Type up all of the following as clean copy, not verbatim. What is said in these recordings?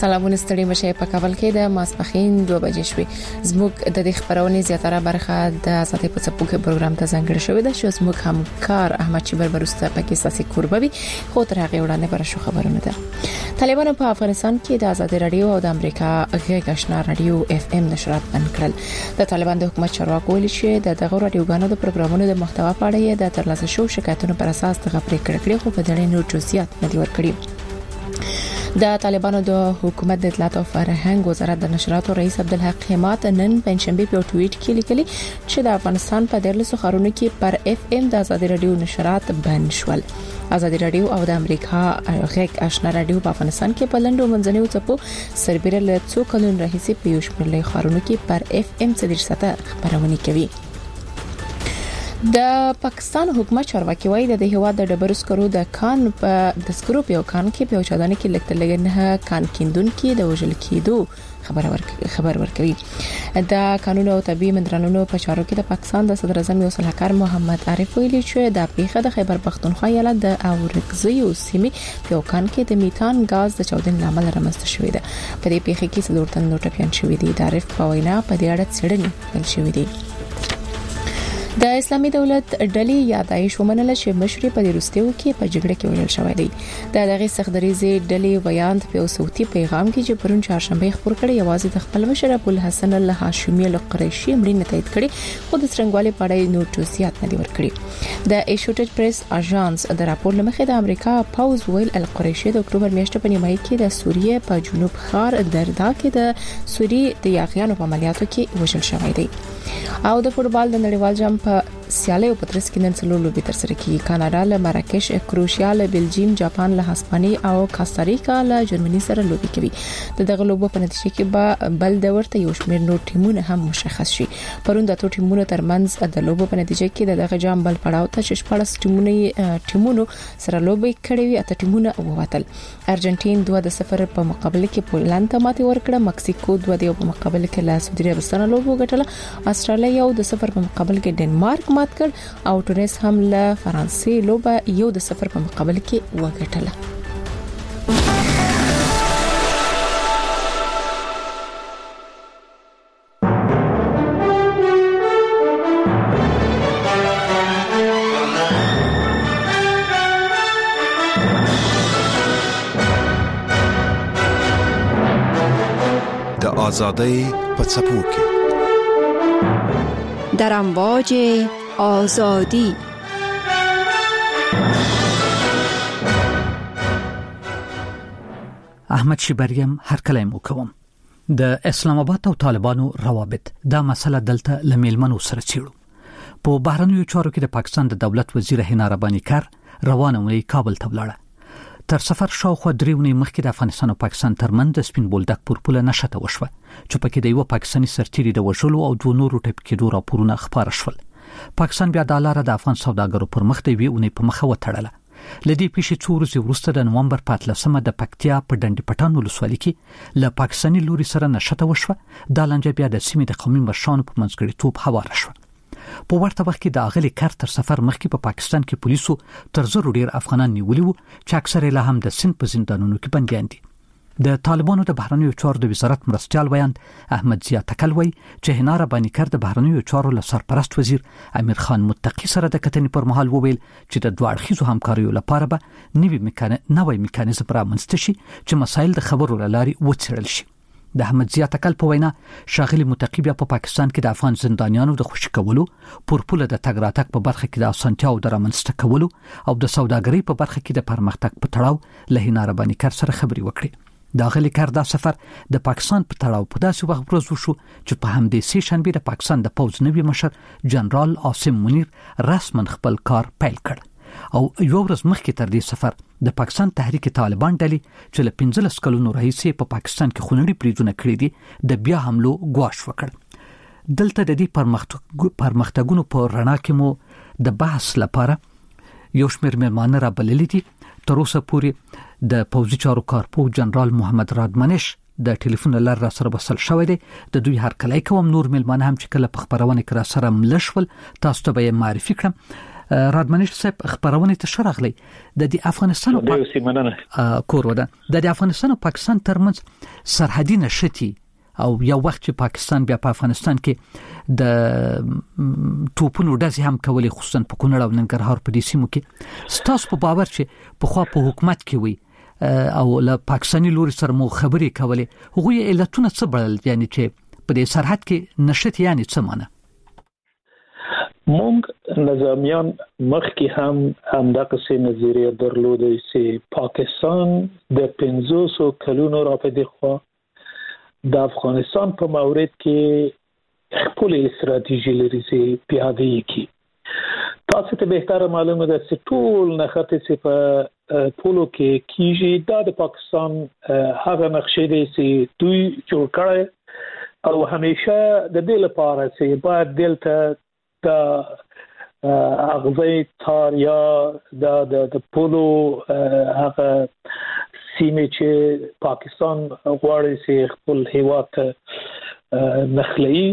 سلامونه ستړي مشه په کابل کې د ماسپخین 2 بجې شوې. زموږ د دې خبرونه زیاتره برخه د آزادۍ په څپو کې پروګرام ته ځانګړې شوې ده چې زموږ همکار احمد چیبر برسته پکې ساسي کوربوي خو تر هغه وړاندې پر شو خبرونه ده. طالبانو په افغانستان کې د آزادۍ رادیو او د امریکا غږ آشنا رادیو اف ام نشرات بند کړل. د طالبان د حکومت چارواکو ویلي چې د دغه رادیوګانو د پروګرامونو د محتوا په اړه د ترلاسه شو شکایتونو پر اساس د غفلت کړکړې خو په دړې نور جزئیات نه دی ورکړي. د طالبانو د حکومت د اطلاعات او فرهنګ وزارت د نشراتو رئیس عبدالحق حماد نن پنځشنبه په ټویټ کې لیکلي چې د افغانستان په 13 ښارونو کې پر اف ام د آزادۍ رادیو نشرات بند شول. آزادۍ رادیو او د امریکا غږ آشنا رادیو په افغانستان کې په لندو منځنیو څپو سربېره له څو کلونو راهیسې په یو شمېر ښارونو کې پر اف ام 30 خبرونه کوي. د پاکستان حکومت چارواکي وایي د هیواد د ډبرو سکرو د کان په د سکرو په کان کې په چادانه کې لګتلګنه کان کیندون کې د وژل کېدو خبر ورکوي. د قانون او طبي منځرانونو په چارو کې د پاکستان د صدر اعظم یو صلاحکار محمد عارف ویلي چې د پیښه د خیبر پختونخوا ایالت د اورګزیو سیمې په کان کې د میتان غاز د چاودنې لامل رامنځته شوې ده. په دې پیښه کې څلور تن ټپيان شوي دي. د عارف په وینا په دې اړه څېړنې پیل شوې دي. د اسلامي دولت ډلې یادایش ومنله چې مشري په روسیو کې په جګړه کې وژل شوی دی. د دغه سختدریزي ډلې بیان په صوتي پیغام کې چې پرون چهارشنبه خبر کړي یوازې د خپل مشر ابو الحسن الهاشمي القریشي مړینه تایید کړي خو د څنګهوالي په اړه نور جزئیات نه دي ورکړي. د ایشوټډ پریس اژانس د راپور لمخې د امریکا پاوز ویل القریشي د اکتوبر میاشتې په نیمایي کې د سوریې په جنوب ښار دردا کې د سوریې د یاغیانو په عملیاتو کې وژل شوی دی. او د فوټبال د نړیوال جام په سیالۍ په ترڅ کې نن څلور لوبې تر سره کیږي. کاناډا له مراکش، کروشیا له بلجیم، جاپان له هسپاني او کاستاریکا له جرمني سره لوبې کوي. دغه لوبو په نتیجه کې به بل د ورته یو شمېر نور ټیمونه هم مشخص شي. پرون د ټولو ټیمونو ترمنځ د لوبو په نتیجه کې دغه جام بل پړاو ته 14 ټیمونو سره لوبې کړې وي. اته ټیمونه ووتل. ارجنټین 2-0 په مقابله کې پولند ته ماتې ورکړه. مکسیکو 2-2 په مقابله کې له سعودي عربستان لوبو ګټله. استرالیا 1-0 په مقابله کې ډنمارک مات کړ او تونس هم له فرانسې لوبه 1-0 په مقابله کې وګټله. د آزادۍ په څپو کې در امواج آزادی. احمد شیبریم هر کله مو کوم. د اسلام آباد او طالبانو روابط دا مسله دلته لمیلمنو سره چیړو. په بهرنیو چارو کې د پاکستان د دولت وزیر حنا ربانی کار روانه وی کابل ته ولاړه. تر سفر شاوخوا 3 ونې مخکې د افغانستان او پاکستان ترمنځ د سپین بولدک پورپوله نشته وشوه چې پکې د یو پاکستاني سرتیري د وژلو او 2 نورو ټپ کېدو راپورونه خبر شول. پاکستان بیا د لاره د افغان سوداګرو پر مخ دی وی په مخه وتړله. لدی پیښې 2 ورځې وروسته د نومبر 14 د پکتیا په ډنډ پټان ولسوالۍ کې له پاکستاني لوري سره نشته وشوه. د لنجه بیا د سیمې د قومي مشرانو په منځګړیتوب هواره شوه. په ورته وخت کې د اغلی کار تر سفر مخکې په پاکستان کې پولیسو تر 100 ډیر افغانان نیولي وو چې اکثره له هم د سند په زندانونو کې بنديان دي. د طالبانو د بهرنیو چارو د وزارت مرستيال ویاند احمد ضیا تکلوي چې حنا ربانی کار د بهرنیو چارو له سرپرست وزیر امیر خان متقی سره د کتنې پر مهال وویل چې د دوه اړخیزو همکاریو لپاره به نوې میکانیزم رامنځته شي چې مسایل د خبرو لاري وڅېړل شي. د احمد ضیا تکل په وینا شاغلی متقی بیا په پاکستان کې د افغان زندانیانو د خوشی کولو، پورپوله د تګ راتګ په برخه کې د اسانتیاو د رامنځته کولو او د سوداګرۍ په برخه کې د پرمختګ په تړاو له حنا ربانی کار سره خبري وکړي. د اغلی کار دا سفر د پاکستان په تړاو په داسې وخت ورځ وشو چې په همدې سه شنبه د پاکستان د پوز نوي مشر جنرال عاصم منیر رسمن خپل کار پیل کړ. او یو ورځ مخکې تر دې سفر د پاکستان تحریک طالبان ډلې چې له 15 کلونو راهیسې په پاکستان کې خونړي بریدونه کړي دي د بیا حملو غواش وکړ. دلته د دې پرمختګونو په رڼا کې مو د بحث لپاره یو شمېر مېلمانه را بللي دي. تر اوسه پورې د پوځي چارو کارپو جنرال محمد رادمنش د ټلیفون لار را سره وصل شوی دی. د دوی هر کله کوم نور مېلمانه هم چې کله په خبرونه کې را سره ملشول تاسو ته به معرفي کړم. رادمنش صاحب خبرونه ته شرغلی د افغانستان او کور ودا د افغانستان او پاکستان ترمنځ سرحدي نشتی او یو وخت چې پاکستان بیا په افغانستان کې د توپونو ډزې هم کولې خصوصا په کونړ او ننګرهار په دې سیمو کې ستاسو په باور چې په خوا په حکومت کې وي او له پاکستاني لوري سره مو خبرې کولې هغه علتونه څه بلل یعنی چې په دې سرحد کې نشتی یعنی څه معنی مونږ نظامیان مخکې هم دغه څه نظریه درلوده چې پاکستان د 500 کلونو راپدې خو د افغانستان په مورد کې خپل استراتیژي لري چې پیاده کی تاسو ته به معلومه ده چې ټول نخته چې په پولو کې کیږي د پاکستان هغه نقشې دي چې دوی جوړ کړي او همیشه د دې لپاره چې باید دلته د اغزی تار یا د پولو هغه سیمه چې پاکستان غواړي چې خپل هیواد نخلي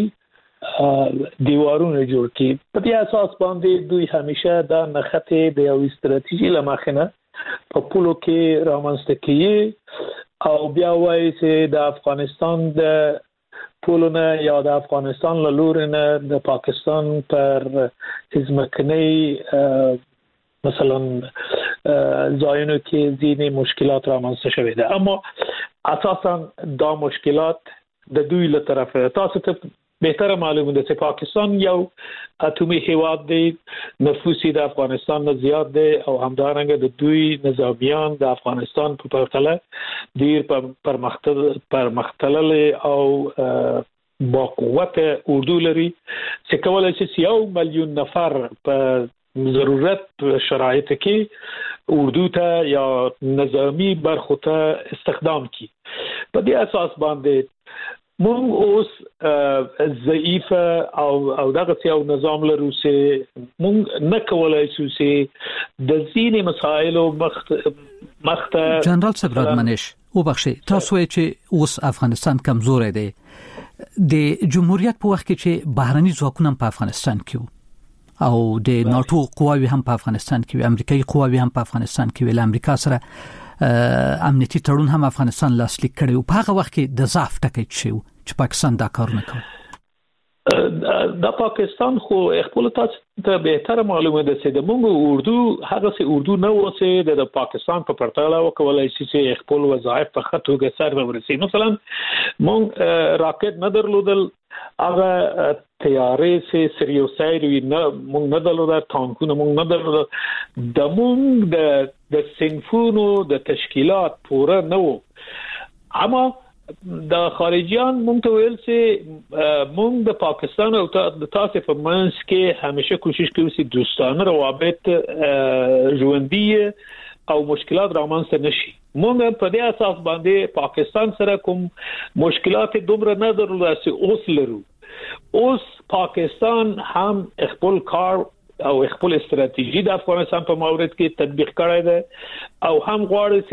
دیوارونه جوړ کړي په دې اساس باندې دوی همیشه د نخته د یو استراتیژي لمخنه په پولو کې رامنځته کوي او بیا وایي چې د افغانستان د پولونه یا د افغانستان له لوري نه د پاکستان پر ځمکني مثلا ځایونو کې ځینې مشکلات رامنځته شوي دي اما اساسا دا مشکلات د دوی له طرفه تاسو ته بهتره معلومه ده چې پاکستان یو اتمی هیواد دی نفوس د افغانستان نه زیات دی او همدارنګه د دوی نظامیان د افغانستان په پرتله ډیر پرمختللي او با قوت اردو لري چې کولای شي 1 میلیون نفر په ضرورت شرایط کې اردو ته یا نظامی برخو ته استخدام کی په دې اساس باندې مونږ اوس ضعیف او دغه یو نظام لرو چې مونږ نه کولای شو چې د ځینې مسایلو مخته جنرال صبراد منش او بخشي تاسو چې اوس افغانستان کمزور دی د جمهوریت په وخت کې چې بهرني ځواکونه په افغانستان کې او د ناتو قواوی هم په افغانستان کې وي امریکایي قواوی هم په افغانستان کې وي امریکا سره امنیتي تړون هم افغانستان لاسلیک کړی او په هغه وخت کې د ضعف ټکی شو چې پاکستان دا کارونه کوي د پاکستان خو خپل تاسو ته به معلومه ده چې د مونږ اردو هغه سي اردو نه وسه د پاکستان په پرتله وکولای شي چې خپل وظایف په خطو کې سر ورسي مثلا مونږ راکټ نه درلودل هغه تیارې سه سریوسایری نه مونږ نه درلودل ټانکونه مونږ نه درلودل د مونږ د صنفونو د تشکیلات پوره نه وو اما د خارجيان مونږ ته ویل چې مونږ د پاکستان او د تاسو په منځ کې همیشه کوشش کوو چې دوستانه روابط ژوندۍ او مشکلات رامنځته نشي مونږ په دې اساس باندې پاکستان سره کوم مشکلات دومره نه درلوده چې اوس لرو اوس پاکستان هم خپل کار او خپل استراتیژي د افغانستان په مورد کې تطبیق کړی دی او هم غواړي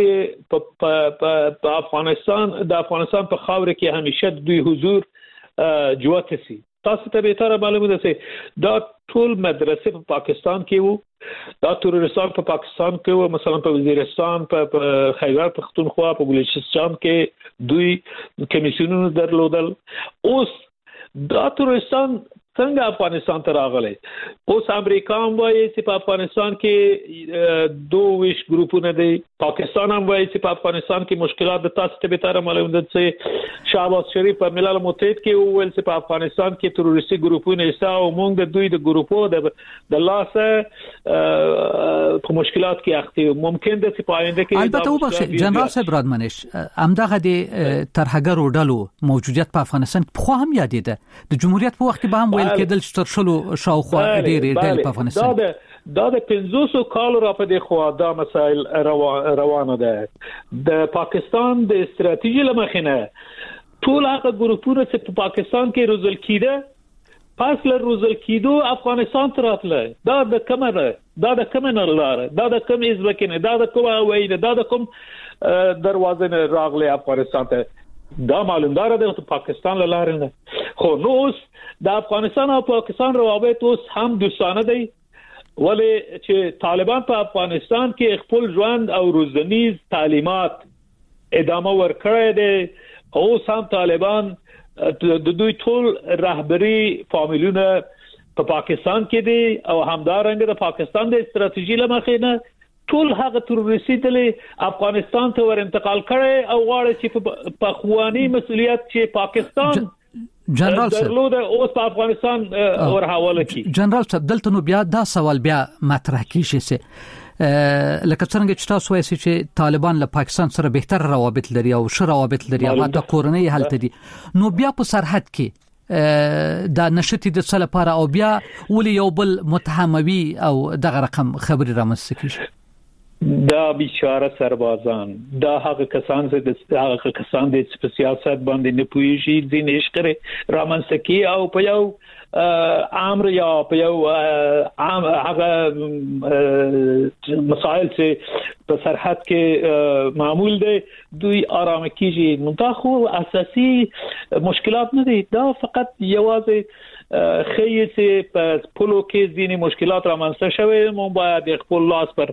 چې په افغانستان په خاور کې همیشه دوی حضور جوت سي تاسو ته به تر معلومه ده چې دا ټول مدرسې په پاکستان کې وو دا ترورستان په پاکستان کې وو مثلا په وزیرستان په خیبر پختونخوا په بلوچستان کې دوی کمیسیونونه درلودل اوس دا ترورستان څنګه افغانستان ته راغلي اوس امریکا هم وایي چې په افغانستان کې 22 ګروپونه دي پاکستان هم وایي چې په افغانستان کې مشکلات د تاسو ته به تر معلوم ده چې شهباز شریف په ملل متحد کې وویل چې په افغانستان کې تروریستي ګروپونه ایسا او موږ د دوی د ګروپو د لاسه په مشکلات کې اخته ممکن ده چې په آینده کې البته وبخښه جنرال صاحب رادمنش امدغه د ترهګرو ډلو موجودیت په افغانستان خو هم یادېده د جمهوریت په وخت کې به هم کېدل چې تر شلو شاوخوا ډېرې ډېر په افغانستان دا د 500 کال را په خو دا مسائل روانه ده د پاکستان د استراتیژي لمخینه ټول هغه ګروپونه چې په پاکستان کې روزل کیده پس له روزل کیدو افغانستان ته راتله دا د کومه لاره دا د کوم ازبکینه دا د کومه وایي دا د کوم دروازه نه راغله افغانستان ته دا معلومدار ده چې پاکستان لاره نه خو نو د افغانستان او پاکستان روابط اوس هم دوستانه دي ولې چې طالبان په افغانستان کې خپل ژوند او روزنیز تعلیمات ادامه ورکړي دي او سم طالبان د دوی ټول رهبری فامیلونه په پاکستان کې دي او همدارنګه د پاکستان د استراتیژي لمخې نه ټول هغه تروریستي ډلې افغانستان ته ور انتقال کړي او غواړي چې په خواني مسولیت چې پاکستان جنرال درلود اوس په افغانستان ور حواله کی. جنرال صاحب دلته نو بیا دا سوال بیا مطرح کیږي چې لکه څنګه چې تاسو وایي چې طالبان له پاکستان سره بهتر روابط لري او ښه روابط لري او د کورنۍ حالت دي نو بیا په سرحد کې دا نشتی د څه لپاره او بیا ولې یو بل متهموي او دغه رقم خبري رامنځته کیږي؟ دا بیچاره سربازان دا هغه کسان چې په سیاست باندې نه پوهیږي ځین عشق رامنځته کی او په یو امر یا په یو عام هغه مسائل چې په سرحد کې معمول دي دوی آرام کیږي نو دا خو اساسي مشکلات نه دي دا فقط یوازې خیسه په پلو کې ځینې مشکلات رامنځته شوي مو باید خپل لاس پر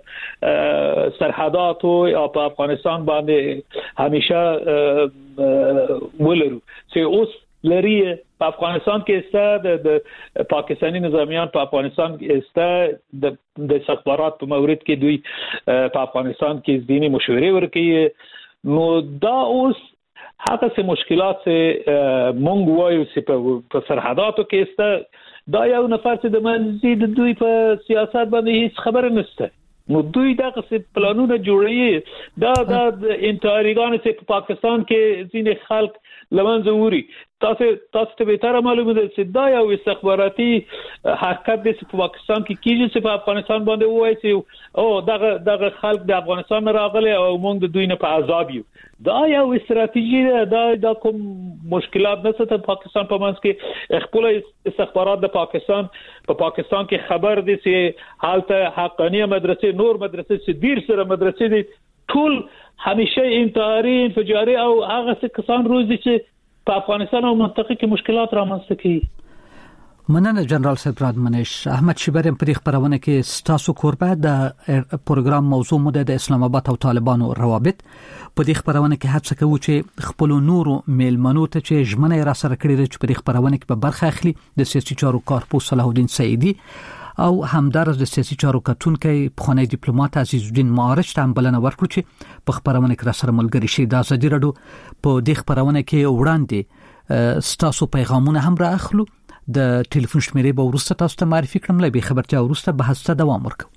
سرحدات او په افغانستان باندې همیشه ولرو چې اوس لري په افغانستان کې است د پاکستاني نظامیان په افغانستان کې است د استخبارات په مورد کې دوی په افغانستان کې ځینې مشورې ورکوي نو دا اوس هغه څه مشکلات چې مونږ وایو چې په سرحداتو کې است دا یو نفر چې د منځي د دوی په سیاست باندې هیڅ خبره نشته نو دوی دغه څه پلانونه جوړوي دا د انتحاریګان چې په پاکستان کې ځینې خلک لمنځه وړي تاسو ته به تر معلومه ده چې دا یو استخباراتي حرکت د پاکستان کې کیږي چې په افغانستان باندې وایي چې او دغه خلک د افغانستان راغلي او موږ د دوی نه په عذاب یو دا یو استراتیژي ده دا کوم مشکلات نشته ته پاکستان په منځ کې خپل استخبارات د پاکستان کې خبر دي چې حالته حقانيه مدرسې نور مدرسې چې ډیر سره مدرسې دي ټول همیشه انتحاري انفجاري او هغه کسان روزي چې په افغانستان او منطقه کې مشکلات رامنځته کوي. مننه جنرال صاحب رادمنش احمد شیبرم په خبرونه کې ستاسو کوربه د پروګرام موضوع مو د اسلام آباد او طالبانو روابط په دې خبرونه کې هڅه کوو چې خپل نورو میلمنو ته چې ژمنه را سره کړی چې په دې خبرونه کې به برخه اخلي د سیاسي چارو کارپوس صلاح الدین سعیدی او همدارس د سیاسي چارو کتونکو پخوانی ډیپلوماټ عزیز الدین معارج ته بلنه ورکړو چې په خبرونه کې را سره ملګری شي د ازادي رادیو په دې خبرونه کې وړاندې ستاسو پیغامونه هم را اخلو د ټلیفون شمیرې به ورسته تاسو ته معرفي کړم لبي خبرتیا ورسته بحث ته دوام ورکړو.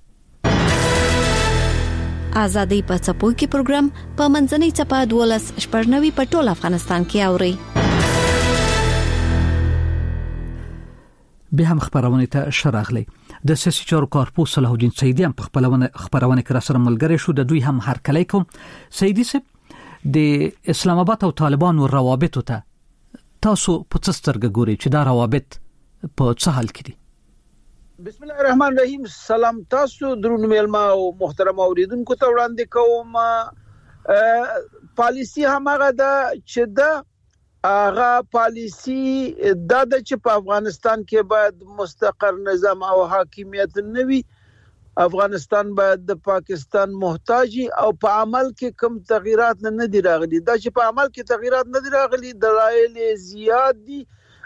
ازادي په څپو کې پروګرام په منځنۍ چپه 12 په ټول افغانستان کې اوري. به هم خبرونه ته شراغلي د سیاسي چارو کارپوس صلاح الدین سعیدی هم په خبرونه کې را سره ملګری شو د دوی هم هر کله کوم سعیدی صاحب د اسلام آباد او طالبانو روابط ته تاسو په څه سترګه ګورئ چې دا روابط په څه حال کې دي؟ بسم الله الرحمن الرحیم. سلام تاسو درنو میلمه او محترم اوریدونکو ته وړاندې کوم. پالیسی همغه ده چې دا هغه پالیسی د چې په افغانستان کې باید مستقر نظام او حاکمیت نوي افغانستان باید د پاکستان محتاجي او په عمل کې کم تغیرات نه دي راغلي دا چې په عمل کې تغیرات نه دي راغلي دلایل زیات دي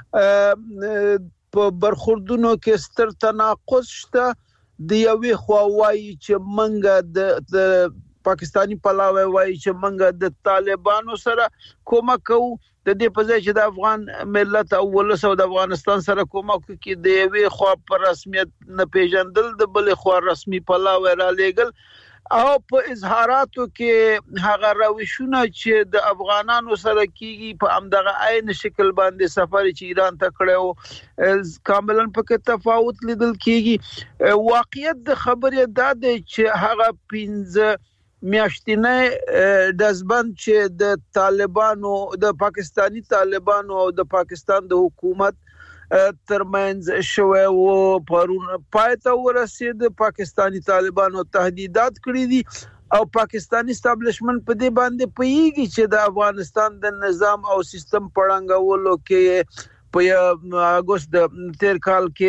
په برخوردونو کې ستر تناقض شته د یوې خواوای چې منګه د پاکستانی پلاوی وای چې منګه د طالبانو سره کومک کوو د دې په ځای چې د افغان ملت او ولس او د افغانستان سره کومک کوي د یوې خوا پر رسمیت نه پیژندل د بل خوا رسمي پلاوی را لېګل او په اظهاراتو کې هغه روشونه چې د افغانانو سره کیږي په همدغه عین شکل باندې سفر چې ایران ته کړو کاملا په تفاوت لیدل کیږي. واقعیت د خبرې دا دی چې هغه 15 میاشتنه دزبند چې د طالبانو د پاکستانی طالبانو او د پاکستان د حکومت ترمنځ شوه او پرون پایته ورسید پاکستانی طالبانو تهدیدات کړی دي او پاکستانی استابلیشمنت په دې باندې پیږي چې د افغانستان د نظام او سیستم پړنګولو کې په اگست د تیر کال کې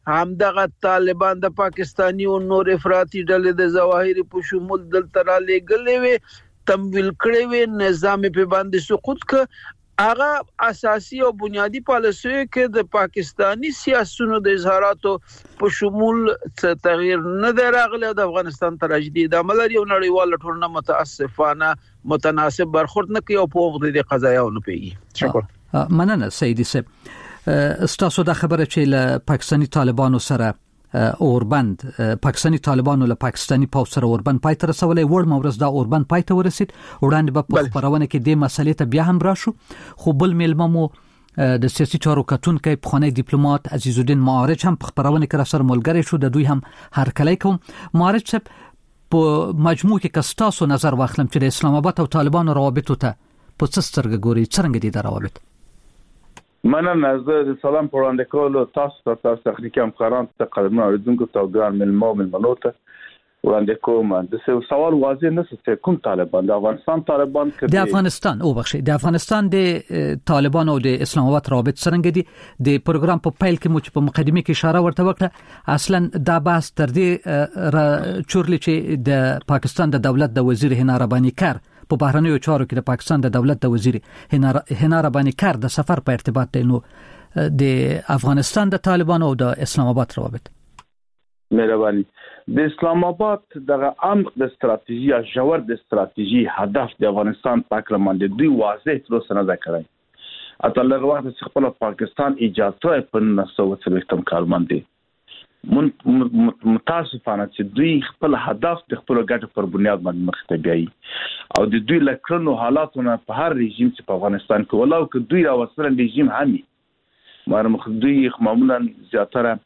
همدغه طالبان د پاکستاني او نور افراطي ډلې د ظواهري په شمول دلته را لېږلې وي تمویل کړې وي نظام په باندې سقوط ک هغه اساسي او بنیادی پالیسي کې د پاکستانی سیاسيونو د اظهاراتو په شمول تغییر نه دراغله د افغانستان تراژیدي د عمل یو نړیوال ټولنه متاسفانه متناسب برخورد نه کوي او په وخت د قضایاونو پیږي. شکر. مننه سیدی صاحب. ستاسو د خبره چې له پاکستانی طالبانو سره اوربند پاکستانی طالبانو له پاکستانی پوځ سره اوربند پای ته رسولې وړ مورز دا اوربند پای ته ورسید وړاندې په خبرونه کې د مسلې ته بیا هم راشو خو بل ملممو د سیاسي چارو کتونکو په خانه ډیپلوماټ عزیز الدین معارج هم په خبرونه کې را سره ملګری شو د دوی هم هرکلی کوم. معارج صاحب په مجموع کې کستاسو نظر واخلم چې د اسلام آباد او طالبانو روابط ته په څه سترګه ګوري څنګه دي دا روابط؟ مننه زه سلام په وړاندې کولو تاسو تخنیکی همکاران ته قدرمن اوریدونکو ته ګران ملمنو ته وړاندې کوم. د سوال واضح نه څه کوم طالبان د افغانستان طالبان کې د افغانستان او بخښي د افغانستان د طالبان او د اسلام آباد روابط څنګه دي؟ د پروګرام په پیل کې مو په مقدمه کې اشاره ورته وکړه اصلا دا بحث تر دې چورلی چې د پاکستان د دولت د وزیر حنا ربانی کار په بهرنیو چارو کې د پاکستان د دولت د وزیر حنا ربانی کار د سفر په ارتباط دی نو د افغانستان د طالبانو او د اسلام آباد روابط. مهرباني. د اسلام آباد دغه عمق د استراتیژي او جوړ د استراتیژي هدف د افغانستان پاکلمان د دوی واضح تر اوسه نه کړی. اته لږ وخت چې خپل پاکستان اجازه په 1940 کال باندې متاسفانه چې دوی خپل هدف د خپل ګټو پر بنیاد باندې مخ ته بیایي او د دوی لکرنو حالاتونه په هر رژیم چې په افغانستان کې ولاو کې دوی راوصل رژیم همي مخ دوی معمولا زیاتره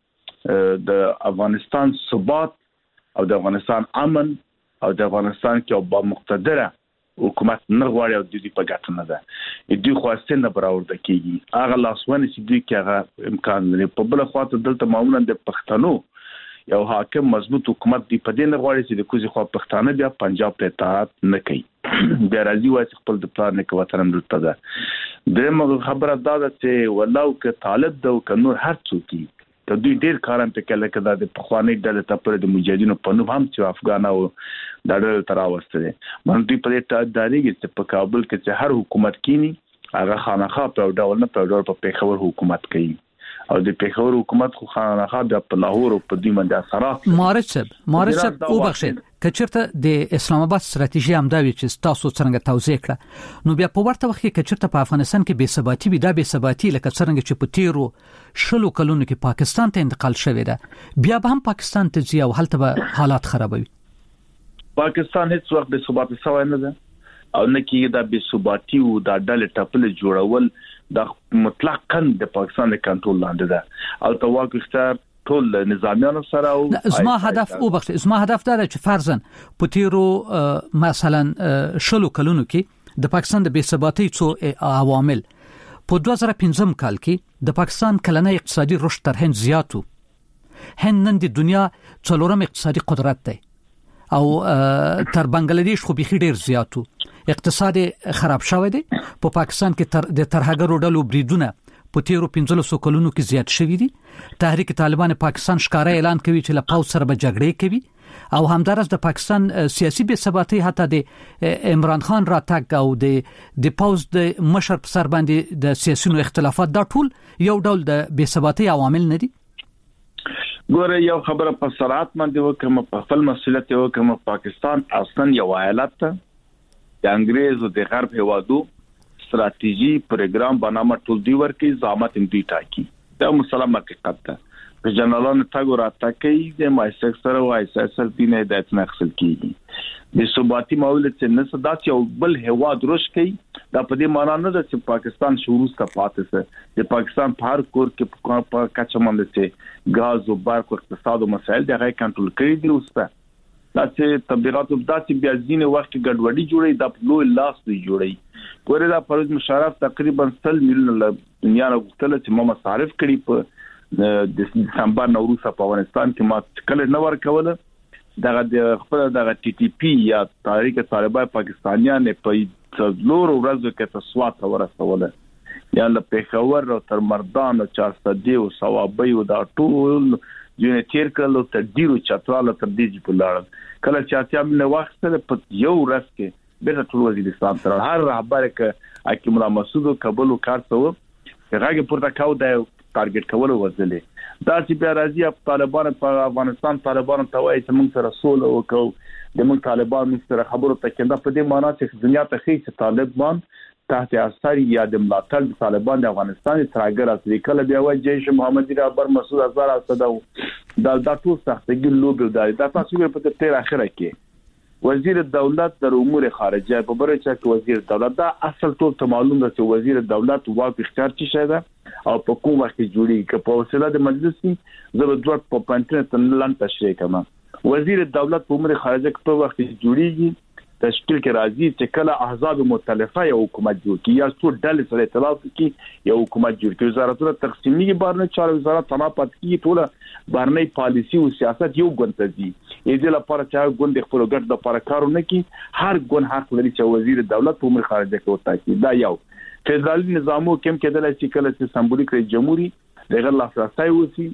د افغانستان ثبات او د افغانستان امن او د افغانستان کې با مقتدره حکومت نه غواړي او د دې په ګټه نه ده دوی خواسته نه براورده کیږي هغه لاسونه چې دوی کې هغه امکان لري په بل خواته دلته معمولا د پښتنو یو حاکم مضبوط حکومت دی په دې نه غواړي چې د کوزي خوا پښتانه بیا پنجاب ته اطاعت نه کوي بیا راځي وایي خپل د پلان نه کوي ترم دلته ده دغه خبره دا ده چې ولاو کې طالب ده او نور هر څوک ته دوی ډیر کارم په کله کې د پخوانی ډله ته پر د مجاهدینو په نوم هم چې افغان او د ډله تراوسته دي باندې په دې تدارېږي چې په کابل کې چې هر حکومت کینی هغه خانخا په ډول نه په ډول په پیښور حکومت کوي او د پیښور حکومت خو خانخا د لاهور او په دې باندې اثرات مارچ او بخښه کچرته د اسلام آباد ستراتیژي هم دا وی چې تاسو څنګه توضیح کړه نو بیا په ورته وخت کې کچرته په افغانستان کې بې ثباتی وي دا بې ثباتی لکه څنګه چې په تیرو شلو کلونو کې پاکستان ته انتقال شوی ده بیا به هم پاکستان ته ځي او هلته به حالات خرابوي پاکستان هیڅ وخت بې ثباتی شوی نه ده او نه کې دا بې ثباتی او د ډلې ټاپل جوړول د مطلقاً د پاکستان د کنټرول لاندې ده او تواک اختیار ټول نظامیانو سره او زما هدف دا چې فرضاً په تیرو مثلا شلو کلونو کې د پاکستان د بې ثباتی څو عوامل په 2015 کال کې د پاکستان کلنۍ اقتصادي رشد تر هند زیاتو هند نن د دنیا څلورم اقتصادي قدرت دی او تر بنگلاديش خو بيخي ډیر زیاتو اقتصاد خراب شوی دی په پاکستان کې د ترهګرو ډلو بریدونه په تیرو 15 کلونو کې زیات شوی دي تحریک طالبان پاکستان ښکارا اعلان کوي چې له پاوځ سره به جګړې کوي او همدارس د پاکستان سیاسي بې ثباتی حتی د عمران خان راتګ او د پاوځ د مشر په سر باندې د سیاسيونو اختلافات دا ټول یو ډول د بې ثباتی عوامل نه دي ګوره یو خبره په صراحت باندې وکم په خپل مسؤلیت وکم پاکستان اصلا یو ایالت ته د انګريز او د غرب هوادو استراتیژي پروګرام بنامه ټول دی ورکی ضامت اندی ټاکی دا مسلم حقیقت ده په جنرالانو تاګو راټاکي د مایسک سره وای سر دینه د اتنخل کیږي د ثباتی مولد چې نسدات یو بل هواد روش کوي دا په دې معنی نه ده چې پاکستان شروع کا پاتې سه د پاکستان په هر کور کې په کچمند چې غاز او برق او اقتصاد او مسائل دغه کنټرول کړی دي اوسه دا چې تبلیغات او داسې بیا ځینې وخت ګډوډي جوړي د لوی لاس دی جوړي ګوره دا پروژه مشارف تقریبا 100 میلیون دنیا غوښتل چې ما مصارف کړي په د دسمبر نوروز په افغانستان کې ما کله نه ورکول دغه د خپل دغه ټي ټي پی یا تحریک طالبان پاکستانیان په څلور ورځو کې تسوات ورسوله یا له پیښور او تر مردان او چارسدي او ثوابي او دا ټول یو تیر کلو تر ډیرو چتراله تر دې په لاړ کله چې اتیا منه وخت سره په یو ورځ کې بیرته ټول وزیرستان تر هر رهبر کې حکیم الله مسعود کابل کار څو هغه پورته کاو د ټارګټ کول وځلې دا چې بیا راځي طالبان په افغانستان طالبان ته وایي چې موږ سره سول وکاو د موږ طالبان سره خبرو ته کېنده په دې معنی چې دنیا ته خي چې طالبان تحت اثر یا د ملاتړ طالبان د افغانستان ترګر اصلي کله بیا وایي جيش محمدي رهبر مسعود هزار اسد دا ټول سختګي لوب دا تاسو په تیر اخره کې وزیر دولت در امور خارجه په بره چې وزیر دولت دا اصل ټول ته معلوم ده چې وزیر دولت واک اختیار چی شه ده او په کوم وخت جوړي کې په وسیله د مجلسي زبر دوه په پنځه تنلان تشریح کما وزیر دولت په امور خارجه کې په وخت جوړيږي تشکیل کې راځي چې کله احزاب مختلفه یو حکومت جوړ کی یا څو ډلې سره ائتلاف کی یو حکومت جوړ کی وزارتونه تقسیمي بارنه چار وزارت تناپات کی ټول بارنه پالیسی او سیاست یو ګونتزي دې لپاره چې ګوند خپل ګټ د لپاره کارونه کوي هر ګوند حق لري چې وزیر دولت په امور خارجه کې وتا کی دا یو فدرالي نظامو کوم کېدل چې کله چې سمبولیک رئیس جمهوریت دغه لاسرسي وسی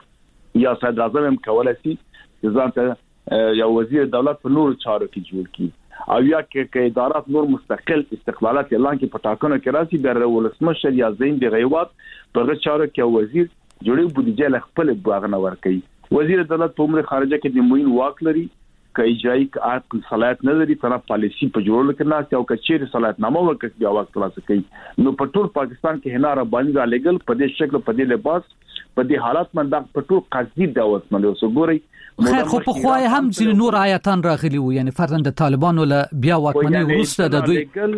یا صدر اعظم هم کولای شي چې ځان یا وزیر دولت په نور چارو کې جوړ کی او یا کې ادارات نور مستقل استقلالات اعلان کې پټاکنه کې راځي د ولسمشر یا زین د غیوات په چارو کې وزیر جوړي بودیجه له خپل باغنه ور کوي وزیر دولت په امور خارجه کې د موین واک لري کې اجرایی عقل صلاحیت نه لري تر پالیسی په جوړول کې نه او کچېر صلاحیت نامه ورکړي بیا واک ترلاسه کوي نو په ټول پاکستان کې هناره باندې را لګل په دې شکل په دې لباس په دې حالات باندې په ټول قضیه دعوت منلو سو ګوري خیر خو په خوای هم ځین نور آیاتان راغلي وو یعنی فرضاً د طالبانو له بیا واکمنۍ وروسته د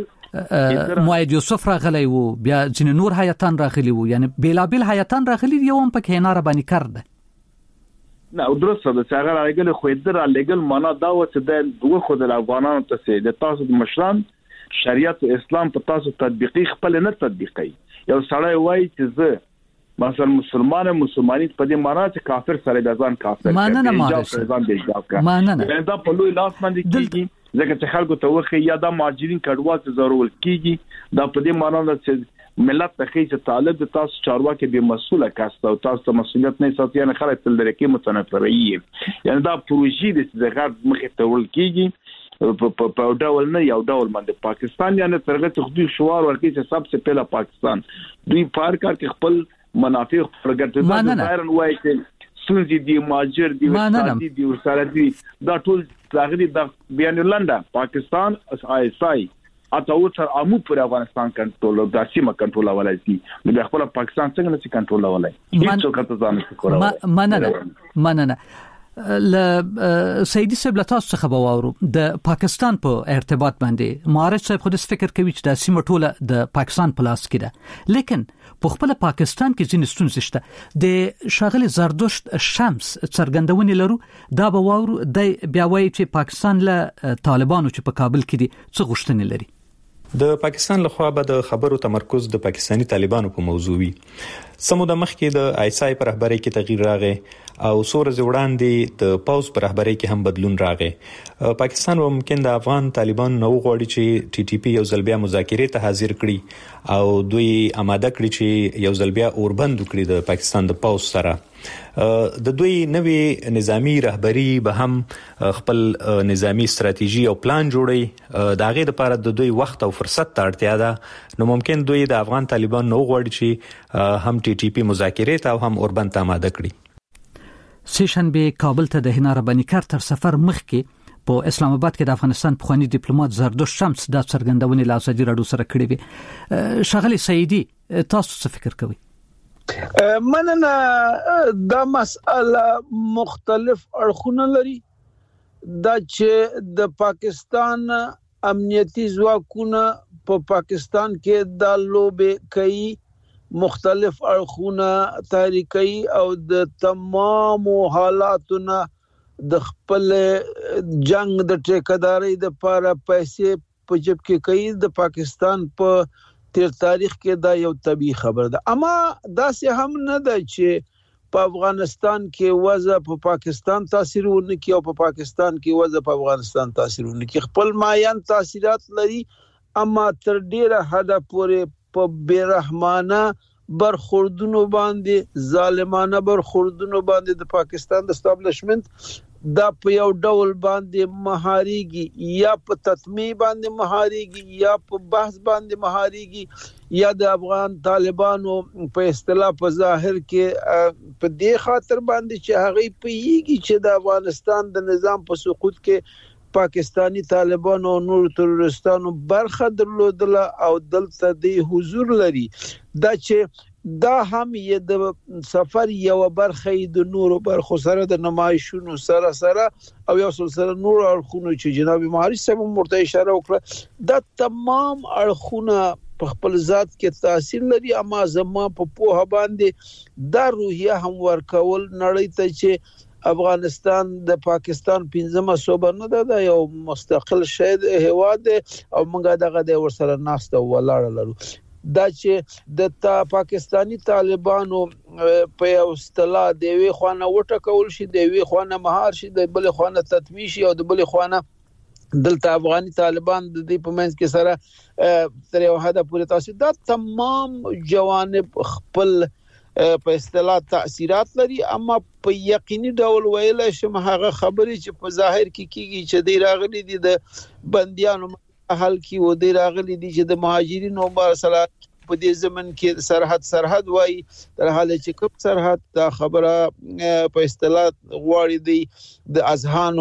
دوی موعد یوسف راغلی وو بیا ځین نور آیاتان راغلي وو یعنی بیلابل آیاتان راغلي یو هم په هناره باندې کړد نه درسته د څنګه راغلی خو در لګل معنا دا و چې د دوه خو د افغانانو ته سي د تاسو د مشران شریعت او اسلام په تاسو تطبیقي خپل نه تطبیقي یو سړی وایي چې زه مثلا مسلمانیت په دې معنا چې کافر سره د ځان کافر معنا نه معنا دا په لوی لاس باندې کیږي ځکه چې خلکو ته وخی یا د مهاجرین کډوال ته ضرورت کیږي دا په دې معنا چې ملت ته چې طالب د تاسو چارواکي به مسؤله کاسته او تاسو مسؤلیت نه ساتي نه خلک تل درکې متنفري یعنی دا پروژې د زغر مخې ته ول کیږي په ډول نه یو ډول باندې پاکستان یعنی ترغه تخدي شوار ورکی چې سبسه پهلا پاکستان دوی پار کار کې خپل منافع پرګټل دا بایرن وایي چې سونځي دی ماجر دی وسادي دی ورسره دی دا ټول ځاګړي د بیان لنډه پاکستان آی اته اوتر امو پر افغانستان کنټرول او داسمه کنټرول ولای شي د خپل پاکستان څنګه نشي کنټرول ولای هیڅ څوک ته ځان نشي کولای مننه ل سیدی سبلتاس څخه باورو د پاکستان په ارتباط باندې معارض صاحب خود فکر کوي چې د سیمه ټوله د پاکستان په لاس کې ده لیکن په خپل پاکستان کې ځینې ستونزې شته د شاغلي زردشت شمس څرګندونې لرو دا باورو د بیا وایي چې پاکستان له طالبانو چې په کابل کې دي څه غوښتنې لري د پاکستان لخوا به د خبرو تمرکز د پاکستانی طالبانو په موضوع وي سمو د مخکې د آیسای پر رهبری کې تغییر راغی او سورز وړاندې د پاوز پر رهبری کې هم بدلون راغی پاکستان ممکن د افغان طالبان نو غواړي چې ټي ټي پی یو ځل بیا مذاکرې ته حاضر کړي او دوی آماده کړي چې یو ځل بیا اوربند وکړي د پاکستان د پاوز سره د دوی نوې نظامی رهبری به هم خپل نظامی ستراتیژي او پلان جوړي دا غي د لپاره د دوی وخت او فرصت ته اړتیا ده نو ممکن دوی د افغان طالبان نو غواړي چې هم ټي ټي پی مذاکرې ته او هم اوربند ته آماده کړي سیشنبه کابل ته د هناره بنی کار تر سفر مخکې په اسلام آباد کې د افغانستان پخوانی ډیپلوماټ زردشت شمس د څرګندونې له ازادي راډیو سره کړې وي شغله سیدی تاسو څه فکر کوئ مننه دا مسأله مختلف اړخونه لري دا چې د پاکستان امنیتي ځواکونه په پاکستان کې د لوبې کوي مختلف اړخونه تحریکي او د تمام حالاتونه د خپل جنگ د ټیکداري د لپاره پیسې په جيب کې کوي د پاکستان په تیر تاریخ کې دا یو طبيعي خبر ده اما دا سه هم نه ده چې په افغانستان کې وضع په پاکستان تاثیر ورنکي او په پاکستان کې وضع په افغانستان تاثیر ورنکي خپل مایان تاثیرات لري اما تر ډیره حد پورې په بیرحمانه برخوردونو باندې ظالمانه برخوردونو باندې د پاکستان د اسټابلیشمنت دا په یو ډول باندې مهاریږي یا په تطمیع باندې مهاریږي یا په بحث باندې مهاریږي یا د افغان طالبانو په اصطلاح په ظاهر کې په دې خاطر باندې چې هغه پیږي چې د افغانستان د نظام په سقوط کې پاکستانی طالبانو او نور تروریستانو برخه درلودله او دلته د حضور لري دا چې دا هم یې د سفر یو برخه د نورو برخو سره د نمایشونو سره او یو سلسله نور اړخونو چې جناب مهاجر صاحب مرته اشاره وکړه دا تمام اړخونه په خپل ذات کې تاثیر لري اما زما په پوهه باندې دا روحیه هم ورکول نړۍ ته چې افغانستان د پاکستان 15مه صوبه نه ده یو مستقل شهید هواد او موږ دغه د ورسره ناسته ولاړ لرو دا چې د پاکستانی طالبانو په یو اصطلاح د وی خوانه وټکول شي د وی خوانه مهار شي د بل خوانه تطمیع شي او د بل خوانه دلته افغاني طالبان د دې په منځ کې سره تر یو حد پورې تاثیر دا تمام جوانب خپل په اصطلاح تاثیرات لري اما په یقیني ډول ویل شم هغه خبرې چې په ظاهر کې کیږي چې د راغلي دي د بنديانو حل کی و دی راغلي دي چې د مهاجرینو مراسلات په دې زمن کې سرحد وای تر حاله چې کوم سرحد دا خبره په اصطلاح غواړي دي د اذهانو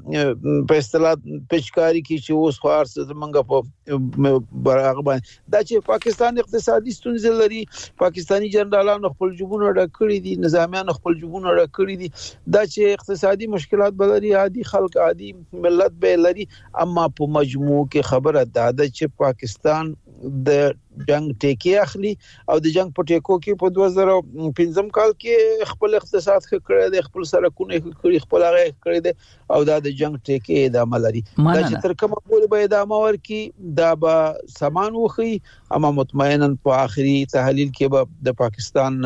کې په اصطلاح پچکاری کې چې اوس خار څه منګه په برابر باندې دا چې پاکستان اقتصادي ستونزې لري پاکستانی جنرالانو خپل جوبونه ډکړي دي نظامیان خپل جوبونه ډکړي دي دا چې اقتصادي مشکلات بلري عادي خلک عادي ملت به لري اما په مجموع کې خبره ده چې پاکستان د جنگ ټیکي اخلي او د جنگ په ټیکو کې په 2015 کال کې خپل اقتصاد کړی دی خپل سرکونه کړی خپل هغه کړی دی او دا د جنگ ټیکي ادامه لري دا چې تر کومه پورې به ادامه ورکي دا به سامان وخی اما مطمئنا په اخري تحلیل کې به د پاکستان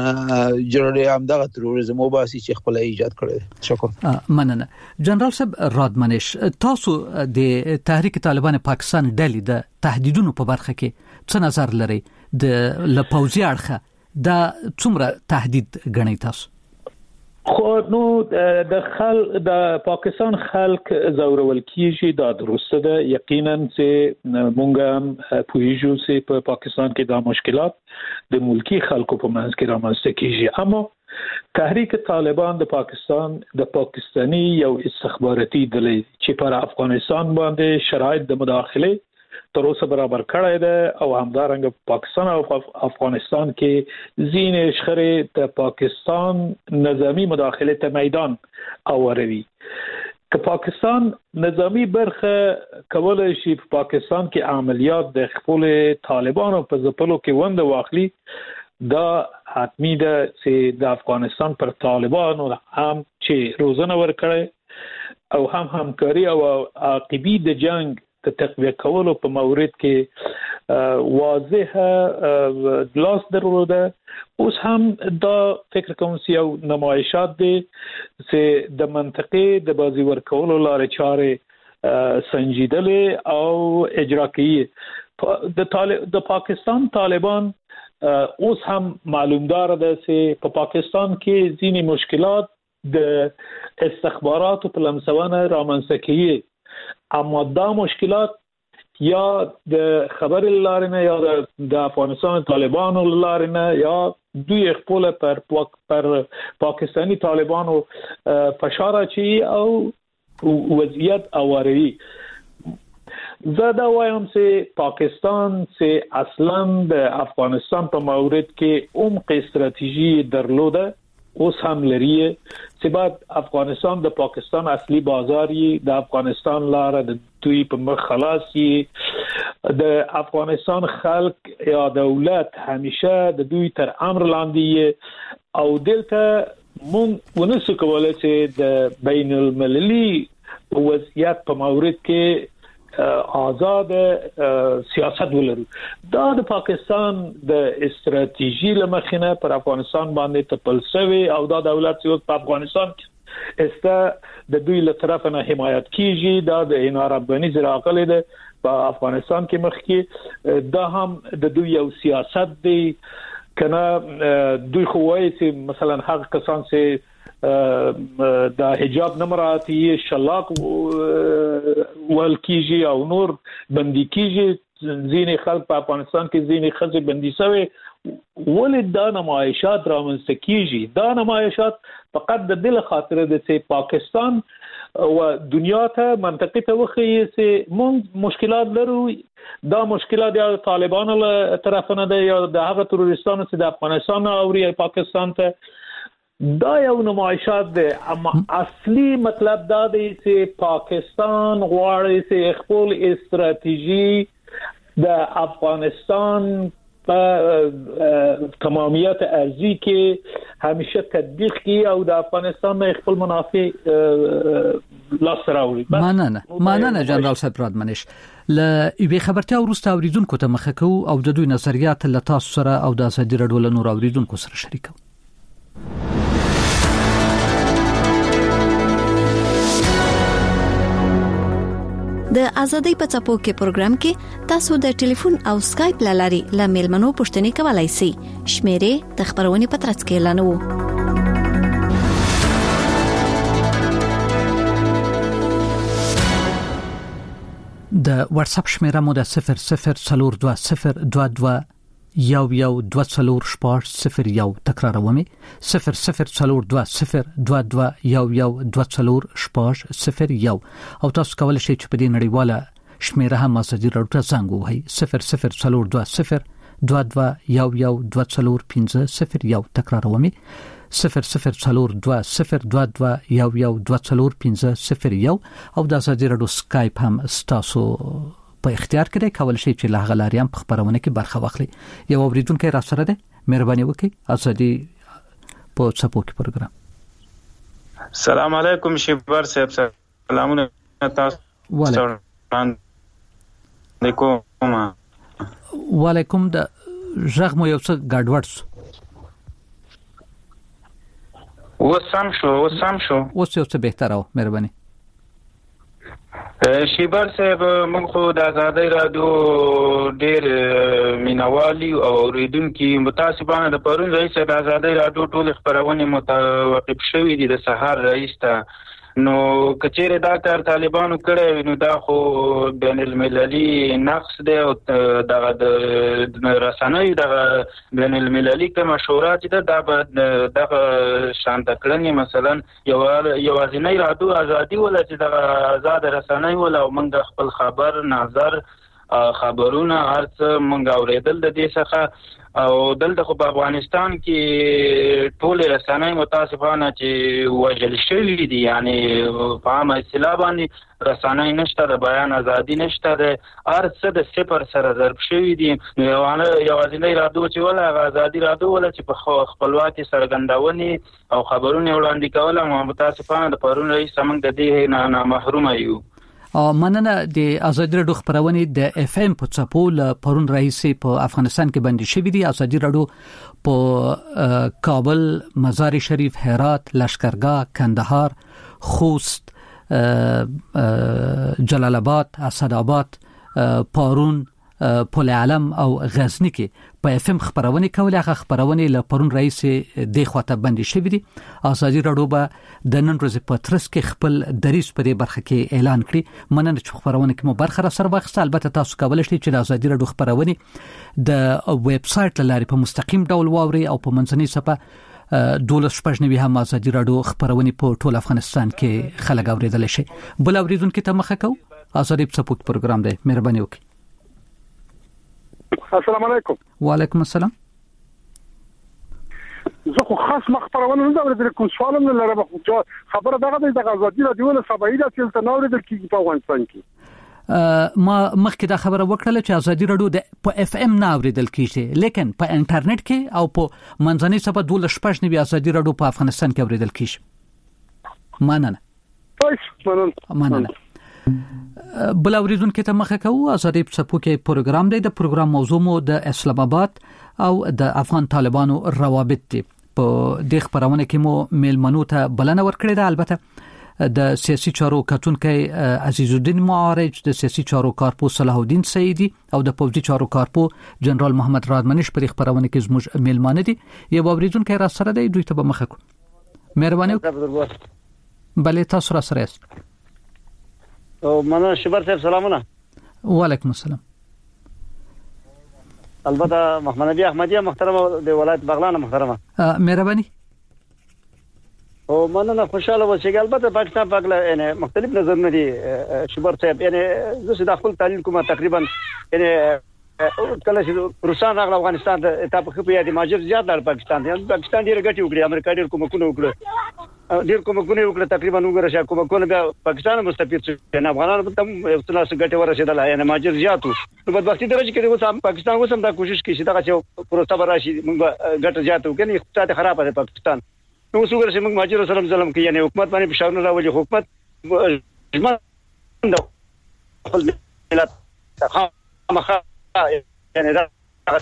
جنرال امدغه تروریزم او باسي چې خپل ایجاد کړی شکر مننه جنرال صاحب رادمنش تاسو د تحریک طالبان پاکستان ډلې د تهدیدونو په برخه کې څه نظر لري د لپوزي اړخه دا څومره تهدید غنی تاسو خو نو د پاکستان خلک زورول کیږي دا درسته ده یقینا چې مونږ پوهیږو چې په پاکستان کې دا مشکلات د ملکی خلکو په منځ کې رامنځته کیږي اما تحریک طالبان د پاکستان د پاکستانی یو استخباراتي ډلې چې پر افغانستان باندې شرایط د مداخله تر اوسه برابر کړی ده او همدارنګه پاکستان او افغانستان کې زین شخړې د پاکستان نظامی مداخله ته میدان اوروي که پاکستان نظامی برخه کولای شي په پاکستان کې عملیات د خپل طالبانو په ځپلو کې وند واخلي دا حتمی ده چې د افغانستان پر طالبانو هم چې روزنه ورکړي او هم همکاري او عاقبي د جنگ د تقویه کولو په مورد کې واضحه لاس درلوده اوس هم دا فکر کوم چې یو نمایشات دي چې د منطقې د بازی ورکولو لارې چارې سنجیدلې او اجرا کیږي د پاکستان طالبان اوس هم معلومدار ده چې په پاکستان کې ځینې مشکلات د استخباراتو په لمسونه رامنځته کیږي اما دا مشکلات یا د خبر لارې نه یا د افغانستان طالبانو لارې نه یا دوی خپل پر پاکستانی طالبانو فشار اچي او وضعیت اوروي زدا وایم چې پاکستان چې اصلا د افغانستان په مورد کې عمق استراتیژي درلوده اوس هم لري چې بعد افغانستان د پاکستان اصلي بازاري د افغانستان لاره د دوی په مخ خلاصي د افغانستان خلک یا دولت همیشه د دوی تر امر لاندې او دلته مونږ ونسو کولای چې د بین المللي وضعیت په مورد کې آزاد سیاست ولرو دا د پاکستان د استراتیژي لمخینه پر افغانستان باندې تپلسوي او دا دولت چې په افغانستان د دوی له طرفه نه حمایت کیږي دا د اناره بني زراقله ده په افغانستان کې مخکې دا هم د دوی یو سیاست دی کنه دوی خو وایي چې مثلا هغه کسان چې د حجاب نمراتي شلاق ول کیږي او نور بندي کیږي ځینې خلک په افغانستان کې ځینې خزې بندي شوی ولې دا نمایشات رامنځته کیږي دا نمایشات فقط د بل خاطر د چې پاکستان او دنیا ته منطقي ته وخی چې مونږ مشکلات لرو دا مشکلات د طالبانو له طرف نه دی یا د هغه تروریستانو چې د افغانستان او پاکستان ته دا یو نمایشات دی اما اصلي مطلب دا دی چې پاکستان غواړي چې خپل استراتیژي د افغانستان په تمامیت ارضی کې همیشه تطبیق کی او د افغانستان نه خپل منافع لاس راوړي مننه جنرال صاحب رادمنش ل یوې خبرتیا ورسته اوریدونکو ته مخه کو او د دوی نظریات له تاسو سره او د ازادي رادیو له نور اوریدونکو سره شریکو د ازادۍ په څپو کې پروګرام کې تاسو د ټلیفون او سکایپ لاري لامل منو پښتني کولای شئ شمیرې د خبرونې پترڅ کې اعلانوو د واتس اپ شمیره مو د 00420222 1124 تکرارومې 00420222 او تاسو کولای شئ چې په دې نړیواله شمیره هم ازادي رادیو ته زنګ ووهئ 0042021124 تکرارومې 00420222 او د ازادي رادیو سکایپ هم تاسو په اختیار کې کول شي چې له غلاريام په خبرونه کې برخه واخلي یو اوریدونکو را سره ده مهرباني وکړئ ازادي په څپو کې پروګرام السلام علیکم شیبر صاحب سلامونه تاسو وعلیکم د ژغ مو یو څه ګډوډ وسام شو اوس یو څه بهتر او مهرباني شیبر صاحب موږ خو د ازادۍ رادیو ډېر مینوالي او اوریدونکو متاسفانه د پرون رئیس د ازادۍ رادیو ټول خبرونه متوقف شوې دي د سحر رئیس ته نو کچېره دا کار طالبانو کړی نو دا خو بین المللي نقص دی او دغه د رسنۍ دغه بین المللي کوم مشورات دي دغه شانت کړنې مثلا یوازینی رادیو ازادي ولا چې دغه آزاد رسنۍ ولا موږ خپل خبر نظر خبرونه هرڅ موږ اوریدل د دې څخه او دلته خو په افغانستان کې ټول رسنۍ متاسفانه چې وژل شوي دي یعنی په عامه اصطلاح باندې رسنۍ نشته د بیان ازادي نشته د هرڅ د صفر سره ضرب شوي دي یوازینی رادیو چې ولا ازادي رادیو ولا چې په خپلواکي څرګندونې او خبرونه وړاندې کول متاسفانه د پرون رئیس موږ د دې نه محروم یو مننه د ازادي رادیو خبرونه د اف ام په څپو ل پرون رئیس په افغانستان کې بندي شوې دي ازادي رادیو په کابل مزار شریف هرات لشکرګاه کندهار خوست جلال آباد اسداباد پارون پل علم او غزنی کې په اف ام خبرونه کولې هغه خبرونه ل پرون رئیس د خواته بندي شوې دي ازادي رادیو به د نن ورځې په ترڅ کې خپل دریس په دې برخه کې اعلان کړي مننه چې خبرونه کې مو برخه را سره واخیسته البته تاسو کولای شئ چې د ازادي رادیو خبرونه د ویب سټ لاري په مستقیم ډول واوري او په منځنۍ صفحه 12 هم ازادي رادیو خبرونه په ټول افغانستان کې خلک اوریدل شي بل اوریدونکو ته مخه کو ازادي سپورت پروګرام دی مهرباني وکړئ السلام علیکم وعلیکم السلام زه خو خاص مخبرونه نه اورېدل کوم سوال نه لرم خبره دغه د ازادي رادیو له سبعي د چې نه اورېدل کیږي په افغانستان کې ما مخکې دا خبره وکړه چې ازادي رادیو د په اف ام نه اوریدل کیږي لیکن په انټرنیټ کې او په منځنۍ صفحه 12 ازادي رادیو په افغانستان کې اوریدل کیږي مننه بل اوریدونکو ته مخه کوو ازادي په کې پروګرام دی د پروګرام موضوع مو د اسلام آباد او د افغان طالبانو روابط دی په د خبرونه کې مو میلمنو ته بلنه ورکړې ده. البته د سیاسي چارو کتونکي عزیز الدین معارج، د سیاسي چارو کارپو صلاح الدین سیدی او د پوځي چارو کارپو جنرال محمد رادمنش پر خبرونه کې زموږ میلمانه دي. یو اوریدونکو را سره دی، دوی ته به مخه کو. مهرباني. بله تاسو را سره است. او مننه شبر صاحب، سلامونه. وعلیکم السلام. البته محمد نبی احمدیه محترمه د ولایت بغلان محترمه. مهرباني. او مننه خوشاله اوسئ. البته پاکستان په اړه یعنی مختلف نظرونه دي شبر صاحب. یعنی زه د خپل تعلیل کومه تقریبا یعنی کله چې روسان راغله افغانستان ته تاسو خو په یاد ماجر زیات در پاکستان دی. پاکستان ډیر غټي وکړي، امریکا ډیر کومکونه وکړه، ډیر کومکونه وکړه، تقریبا وګوره چې کومکونه بیا پاکستان مستفید شو. نه افغانانو ته یو څه لاس غټي ورسېدل، یعنی ماجر زیاتو. نو په وختي درجه کې اوس پاکستان اوس هم دا کوشش کوي چې دا چې پروسه براشي موږ غټ زیاتو کني، اقتصاد خراب دی پاکستان. نو اوس وګوره چې موږ ماجر سره ظلم کوي، یعنی حکومت باندې فشارونه راوړي. حکومت خپل ملت خامخا یعنی دا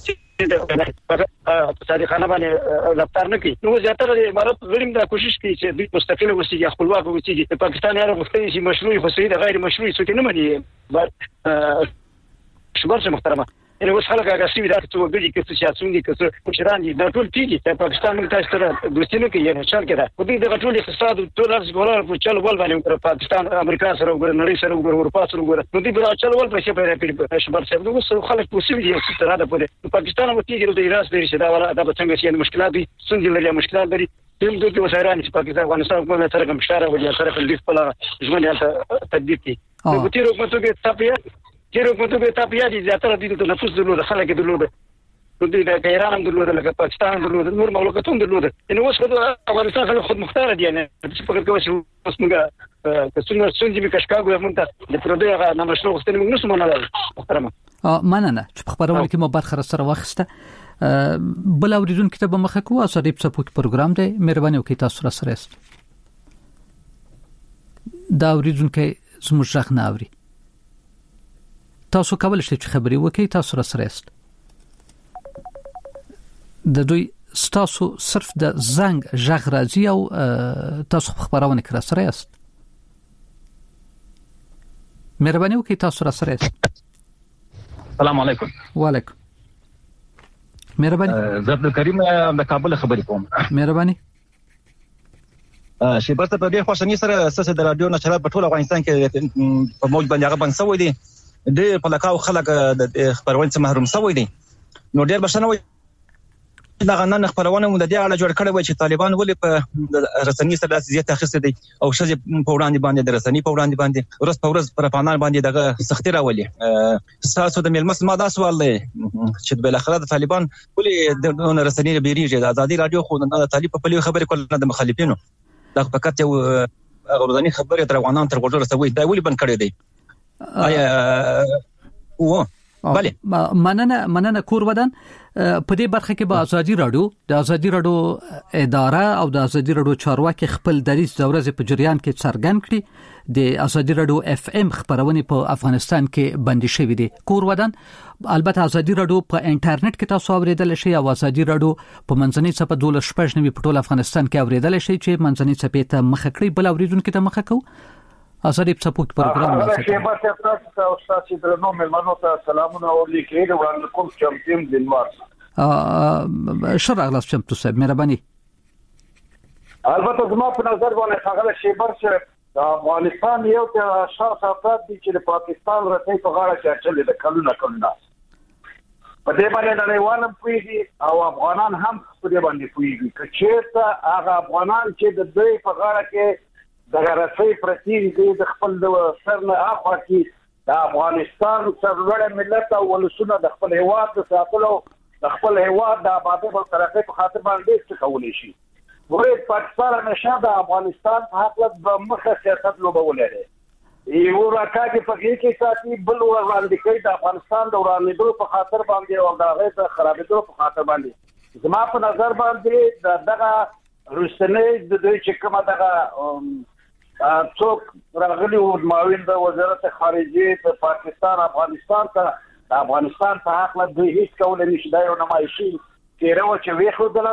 صادقانه باندې رفتار نه کوي. نو زیاتره امارات غړي دا کوشش کوي چې دوی مستقل اوسي، خپلواک اوسي. د پاکستان یاره غوښتنې چې مشروع خو صحیح غیر مشروع څه نه مني. شبر څه محترمه، یعنی اوس خلک هغه سوي دا څه وګړي کې څه سیاسيون دي، څه مشران دي، دا ټول تیږي چې پاکستان موږ تاسو سره دوستي نه کوي. یعنی چل کړه په دې د ټول اقتصاد ټول ارزګولار په چل ول باندې پاکستان امریکا سره وګړي، نړۍ سره وګړي، اروپا سره وګړي. نو دې په چل ول پیسې پیدا کړي. شبر صاحب نو څه خلک پوسوي دي چې تر دا په پاکستان مو تیږي د ایران سره شي دا ولا دا څنګه شي مشکلات دي، څنګه لري مشکلات لري. تم دوی وسایران چې پاکستان افغانستان کومه سره کوم اشاره وجه سره په دې خپل ژوند یې تدبیر کی. نو تیر حکومت کې تاپیا دي زیاتره دي د نفوس درلود، خلک درلود، د دې د ایران هم درلود، لکه پاکستان درلود، نور مملکتونه درلود. نو اوس افغانستان خلک خود مختار دي. نه چې فکر کوي چې اوس موږ څنګه څنګه کشکاګو مونږ د پردي هغه نمشنو غوښتنې موږ نسو منل. محترمه مننه چې په خبرونه کې مو برخه سره واخسته. بل اوریدون کتاب مخه کو اساري په سپوک پروګرام دی. مهرباني وکړئ تاسو سره است. دا اوریدون کې زموږ ځخ نه اوري. تاسو کولای شئ چې خبري وکړئ. تاسو سره است. د دوی تاسو صرف د زنګ ژغ راځي او تاسو خبرونه کړئ سره است. مهرباني وکړئ تاسو سره است. السلام علیکم. وعلیکم. مهرباني. زه عبدالکریم د کابل خبرې کوم. مهرباني. شیبرته په دې خوشنی سره اساس د رادیو نشرات په ټول افغانستان کې په موج باندې هغه بند سوی دي. د پلکاو خلک د خبرونه څخه محروم سوی دي. نو ډېر بشنه وي دا غنن خبرونه مو د دې اړه جوړ کړی و چې طالبان ولې په رسنۍ سره زیات اخیسته دي او شذ په وړاندې باندې د رسنۍ په وړاندې باندې ورځ په ورځ پر افغانان باندې دغه سختي راولي. تاسو د ملمس ما دا سوال دی چې بل اخر د طالبان ولې د رسنۍ بیریږي. د ازادي رادیو خو د طالب په پلي خبرې کول نه د مخالفینو دا فقط یو غوړنی خبره تر افغانان تر ګوټه رسوي. دا ولې بند کړی دی؟ بله مننه کور ودان. په دې برخه کې به ازادي رادیو اداره او د ازادي رادیو چارواکي خپل دریځ د ورځې په جریان کې څرګند کړي. د ازادي رادیو اف ام خبرونه په افغانستان کې بندي شوې دي. کور ودان البته ازادي رادیو په انټرنیټ کې تاسو اوریدل شئ او ازادي رادیو په منځنۍ صفحه 12 په ټول افغانستان کې اوریدل شئ چې منځنۍ صفحه ته مخه کړئ. بل اوریدونکو ته مخه کو اساري په سپوک پروګرام راځي. تاسو تاسو درنو ملمنو ته سلامونه ولیکئ. د وړاندې کوم چمتیم دینوار شرع غلاس چمتو صاحب مهرباني. البته زما په نظر باندې هغه شیبر چې د افغانستان یو ته شخص افراد دي چې د پاکستان رسۍ په غاړه کې اچولې د کلونه په دې باندې نړیوالم پوهیږي او افغانان هم په دې باندې پوهیږي که چېرته هغه افغانان چې د دوی په غاړه کې د رسۍ پرتی دي د خپل سر نه اخوا کې د افغانستان سرلوړی ملت او ولسونه د خپل هیواد د ساتلو د خپل هیواد د آبادۍ او ترقۍ په خاطر باندې څه کولی شي. ګورئ پاکستان همیشه د افغانستان په هکله د مخه سیاست لوبولی دی. یو راکاږي په کې ساتي، بل وړاندې کوي د افغانستان د ورانېدو په خاطر باندې او د هغې د خرابېدو په خاطر باندې. زما په نظر باندې دغه وروستنۍ د دوی چې کومه دغه څوک راغلي وو معاون د وزارت خارجه د پاکستان افغانستان ته د افغانستان په حق له دوی هیڅ کول نشي. دا یو نمایشي تیره و چې ویښودل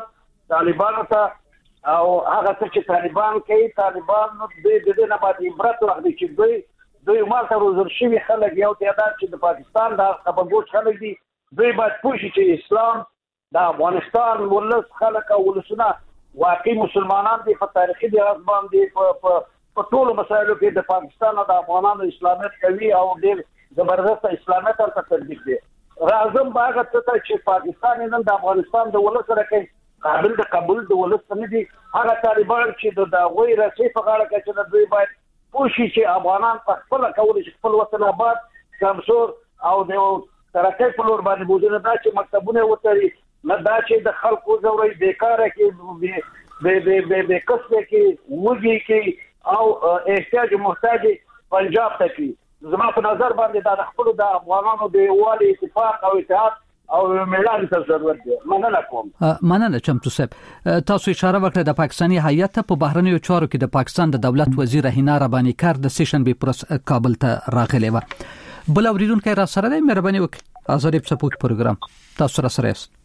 طالبانو ته او هغه څه چې طالبان کوي طالبان نو د دې نه باندې عبرت واخلي چې دوی مالته روزل شوي خلک یو تعداد چې د پاکستان د خبرګوش خلک دي دوی باید پوه شي چې اسلام د افغانستان ولس خلک او ولسونه واقعي مسلمانان دي په تاریخي لحاظ باندې په ټولو مسایلو کې د پاکستان او د افغانانو اسلامیت کوي او ډېر زبردست اسلامیت ته تطبیق دي. راځم باغ ته چې پاکستان نن د افغانستان د ولس سره کوي قابل د قبول د ولس نه دي. هغه طالبان چې د غوي رسې په غاړه کې چې دوی باید پوښي چې افغانان په خپل کول شي خپل وطن آباد کمزور او د ترقۍ په لور باندې بوزنه دا چې مکتبونه وتري نه دا چې د خلکو زوري بیکاره کې به کسب کې وږي کې او احتیاج محتاج پنجاب ته کې زما په نظر باندې دا خپل د افغانانو د یووالي اتفاق او اتحاد او ملان ته ضرورت دی. مننه کوم. مننه چمتو صاحب. تاسو اشاره وکړه د پاکستاني هیئت په بهرنیو چارو کې د پاکستان د دولت وزیر هینا ربانی کار د سیشن به پرس کابل ته راغلی و. بل اوریدونکو را سره د مهرباني وکړئ آزادی سپوږ پروګرام تاسو را سره یاست.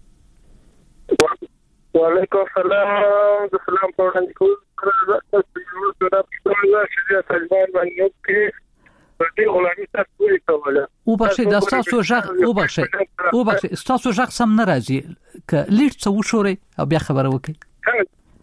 وعلیکم السلام. د سلام په وړاندې کوم د طالبان باندې دې غلامي تاسو کوله او بخښه د تاسو ژغ او بخښه تاسو ژغ سم نه راځي ک لیټ څو شوري او بیا خبره وکړي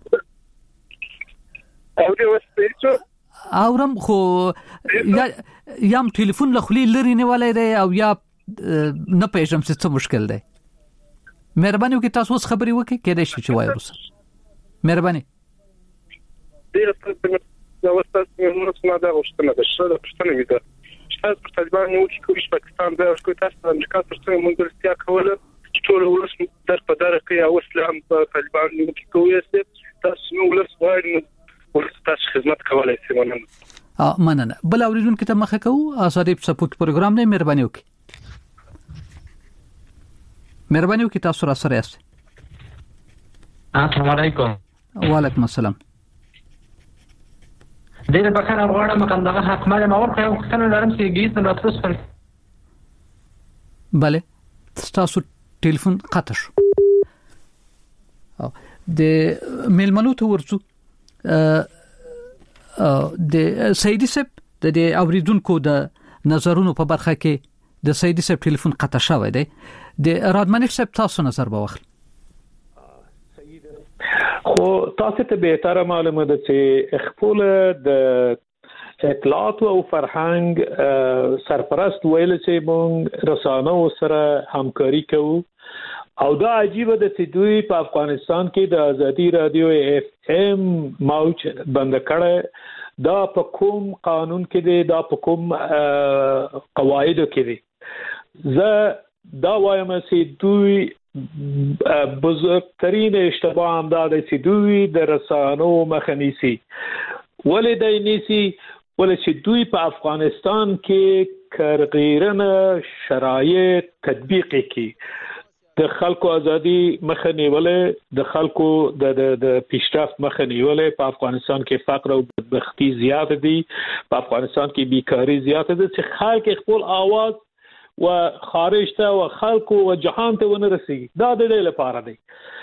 او دې وسته اورم خو یم ټلیفون له خلی لري نه ولای دی او یا نه پېژم څه مشکل دی. مهرباني وکړئ تاسو اوس خبري وکړئ کېدای شي چې وایي روسه مهرباني ډیر دا وسته نو څنګه دا وشتنه ده شته پښتنه وي دا شته په طالبان یو چې کوم پاکستان دا کوم تاسو د امریکا ترڅنګ مونږ کوله چې ټول ولس در په دره کې او اسلام په طالبان یو کې کوی تاسو نو ولس وایي ولس تاسو خدمت کولای شي. مننه. بل اوریدونکو ته مخه کوو آزادی سپوږ پروګرام نه مهرباني وکړئ. مهرباني وکړئ تاسو را سره یاست. السلام علیکم. وعلیکم السلام. دغه بخښنه غواړم کوم دغه حق مال ما ورکړ او څنګه لرم چې ګیس نه تاسو پر bale تاسو ټلیفون قطع شو. د میلمنو ته ورڅو د سیدی صاحب د اوریدونکو د نظرونو په برخه کې د سیدی صاحب ټلیفون قطع شوی دی. د رادمنش صاحب تاسو نظر به واخلئ. خو تاسو ته به تر معلومه ده چې خپل د اطلاعات او فرهنګ سرپرست ویل چې مونږ رسانو سره همکاري کوو او دا عجیب ده چې دوی په افغانستان کې د ازادي رادیو اف ام موج بند کړه دا په کوم قانون کې دی دا په کوم قواعد کې دی. زه دا وایم چې دوی بزرگترین اشتباه هم داده چې دوی د رسانو مخه نیسي. ولې دای نیسي؟ ولې چې دوی په افغانستان کې کارغیرانه شرایط تطبیق کوي د خلکو ازادي مخه نیولې د خلکو د پیشرفت مخه نیولې. په افغانستان کې فقر او بدبختی زیات دي په افغانستان کې بیکاری زیات ده چې خلک خپل आवाज و خارج ته و خلکو و جهان ته ونه رسیږي. دا د دې لپاره دی.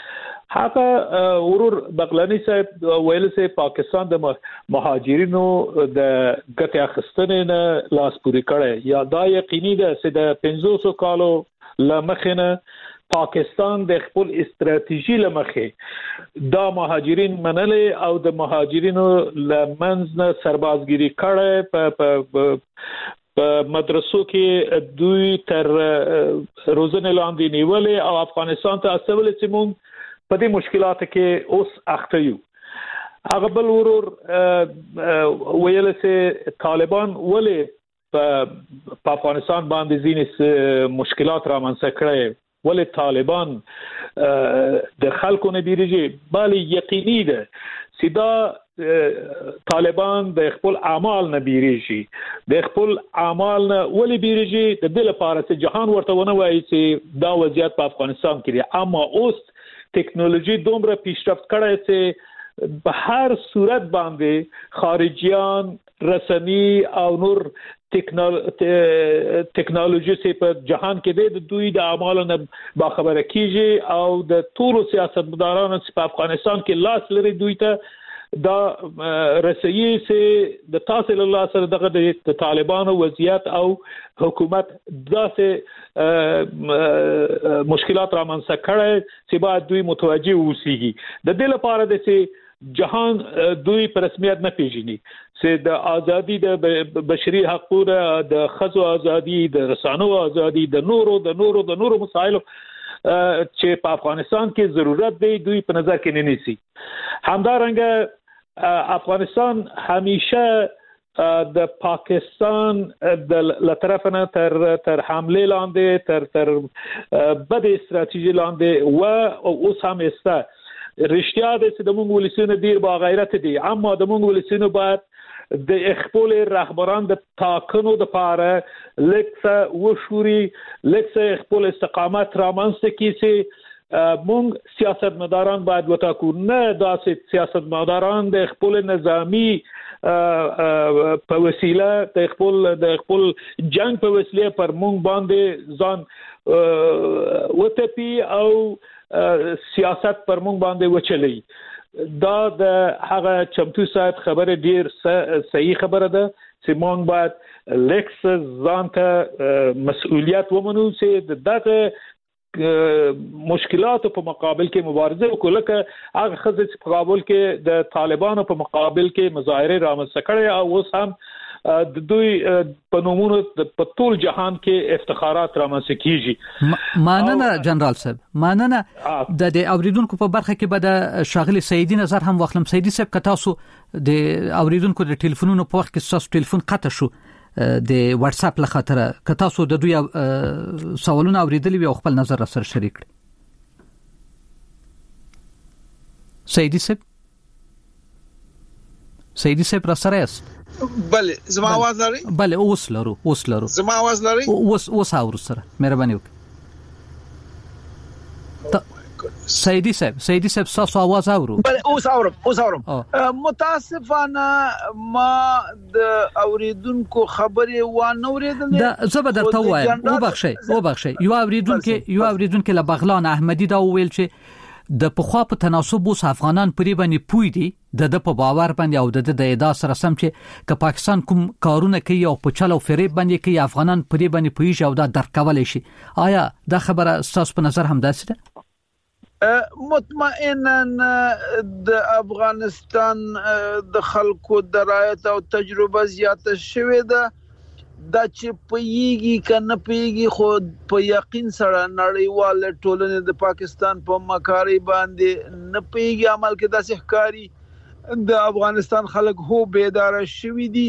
هغه ورور بغلانی صاحب ویل چې پاکستان د مهاجرینو د ګټه اخیستنې نه لاس پوري کړي یا دا یقیني ده چې د 500 کالو لمخنه پاکستان د خپل استراتیژي لمخه دا مهاجرین منلې او د مهاجرینو لمنځ نه سربازګيري کړي په مدرسو کې دوی تر روزنه لاندې نیولې او افغانستان ته اصل چې مونږ په دې مشکلاتو کې اوس اخته یو. هغه بل ورور ویل چې طالبان ولې په افغانستان باندې ځینې مشکلات را منځ کړي ولې طالبان د خلکو نه بیرېږي بلې یقیني ده چې دا طالبان د خپل اعمال نه بیریږي د خپل اعمال نه ولې بیریږي د دې لپاره چې جهان ورته ونه وایي چې دا وضعیت په افغانستان کې دی. اما اوس ټیکنالوژي دومره پیشرفت کړی چې په هر صورت باندې خارجيان رسنی او نور ټیکنالوژي په جهان کې د دوی د اعمالو نه باخبره کیږي او د ټولو سیاستمدارانو په افغانستان کې لاس لري دوی ته دا رسېږي چې د تاسو له الله سره د طالبانو وضعیت او حکومت داسې مشکلات رامنځته کړي چې باید دوی متوجه اوسيږي د دې لپاره د جهان دوی په رسمیت نه پیژني چې د ازادي د بشري حقوقو د خزو ازادي د رسانو ازادي د نورو مسایلو چې په افغانستان کې ضرورت دی دوی په نظر کې نه نیسي. همدارنګه افغانستان همیشه د پاکستان د لطرفنه تر حمله لاندې تر بد استراتیژي لاندې و او اوس هم است. رښتیا ده چې د موږ ولسونو ډیر با غیرت دي اما د موږ ولسونو باید د خپل رهبران د تاکنو د پاره لکه وشوري لکه خپل استقامت رامنځته کیسي موږ سیاستمداران باید وټاکو نه داسې سیاستمداران د خپل نظامی په وسیله د خپل جنگ په وسیله پر موږ باندې ځان وټپی او سیاست پر موږ باندې وچلي. دا د هغه چمتو سات خبره ډیر صحیح خبره ده چې موږ باید لکس ځانته مسؤلیت ومنو چې دغه مشکلات په مقابل کې مبارزه وکړو لکه هغه خزه په مقابل کې د طالبانو په مقابل کې مظاهره رامنځته کړي او اوس هم د دوی په نومونو په ټول جهان کې افتخارات رامنځته کیږي. ماننه جنرال صاحب ماننه د اوریدونکو په برخه کې به د شاغلي سیدی نظر هم واخلم. سیدی صاحب که تاسو د اوریدونکو د ټلیفونونو په وخت کې تاسو ټلیفون قطع شو د واتس اپ لخاطر که تاسو د دوی سوالونه اوریدلی وي او خپل نظر سره شریک کړئ. سیدی صاحب را سره است؟ بله زما आवाज لري؟ بله اوس لرو زما आवाज لري؟ اوس اورو سره مهرباني وکړئ. سیدی صاحب تاسو आवाज اورو؟ بله اوس اورم. متاسفانه ما د اوریدونکو خبرې وانه اوریدلې. دا زبر درته وایم وبخښئ یو اوریدونکو له بغلان احمدی دا ویل چې د پخوا په تناسب اوس افغانان پرې باندې پوي دي د په باور باندې او د ادعا سره سم چې ک پاکستان کوم کارونه کوي او په چلو فریب باندې کوي افغانان پرې باندې پوي او دا درکول شي. آیا دا خبره تاسو په نظر هم داسې ده؟ مطمئنا د افغانستان د خلکو درایت او تجربه زیاته شوې ده دا چې پیږي کنه پیږي خو په یقین سره نړیوال ټولنې د پاکستان په مکاري باندې نه پیږي عمل کې داسې ښکاری د افغانستان خلک هو بیدار شوي دي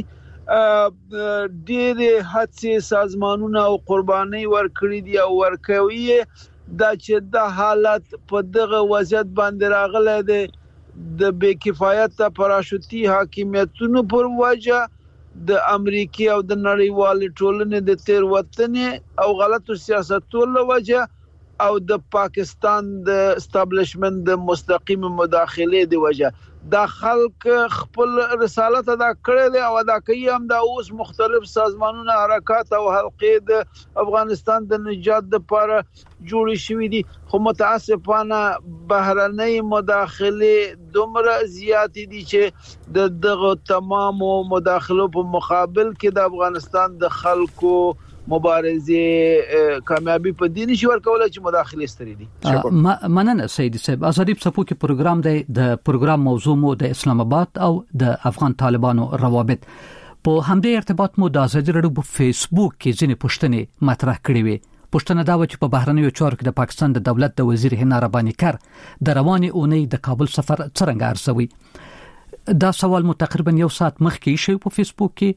ډېر هڅې سازمانونه او قرباني ورکړي دي او ورکوي دا چې د حالت په دغه وضعیت باندې راغله د بې کفایت پراشوتي حاکمیتونو پر وجه د امریکای او د نړیوال ټولنې د تیر وطنې او غلطو سیاستونو له وجه او د پاکستان د استابلیشمنت د مستقیم مداخله دی وجه دا خلک خپل رسالت ادا کړی دی او ادا کوي هم دا اوس مختلف سازمانونه حرکات او حلقې د افغانستان د نجات لپاره جوړ شوي دي خو متاسفانه بهرنۍ مداخله دومره زیات دي چې دغه تمامو مداخلو په مقابل کې د افغانستان د خلکو مبارزه کامیابی په دې نشي ورکول چې مداخله ستري دي. مننه سیدی صاحب. ازادي په سپو کې پروګرام دی د پروګرام موضوع مو د اسلام آباد او د افغان طالبانو روابط په همدې ارتباط مو د ازادي رادیو په فیسبوک کې ځینې پوښتنې مطرح کړې وي. پوښتنه دا و چې په بهرنیو چارو کې د پاکستان د دولت د وزیر هنا رباني کار د رواني اونۍ د کابل سفر څنګه ارزوي؟ دا سوال مو تقریبا یو ساعت مخکې شوی په فیسبوک کې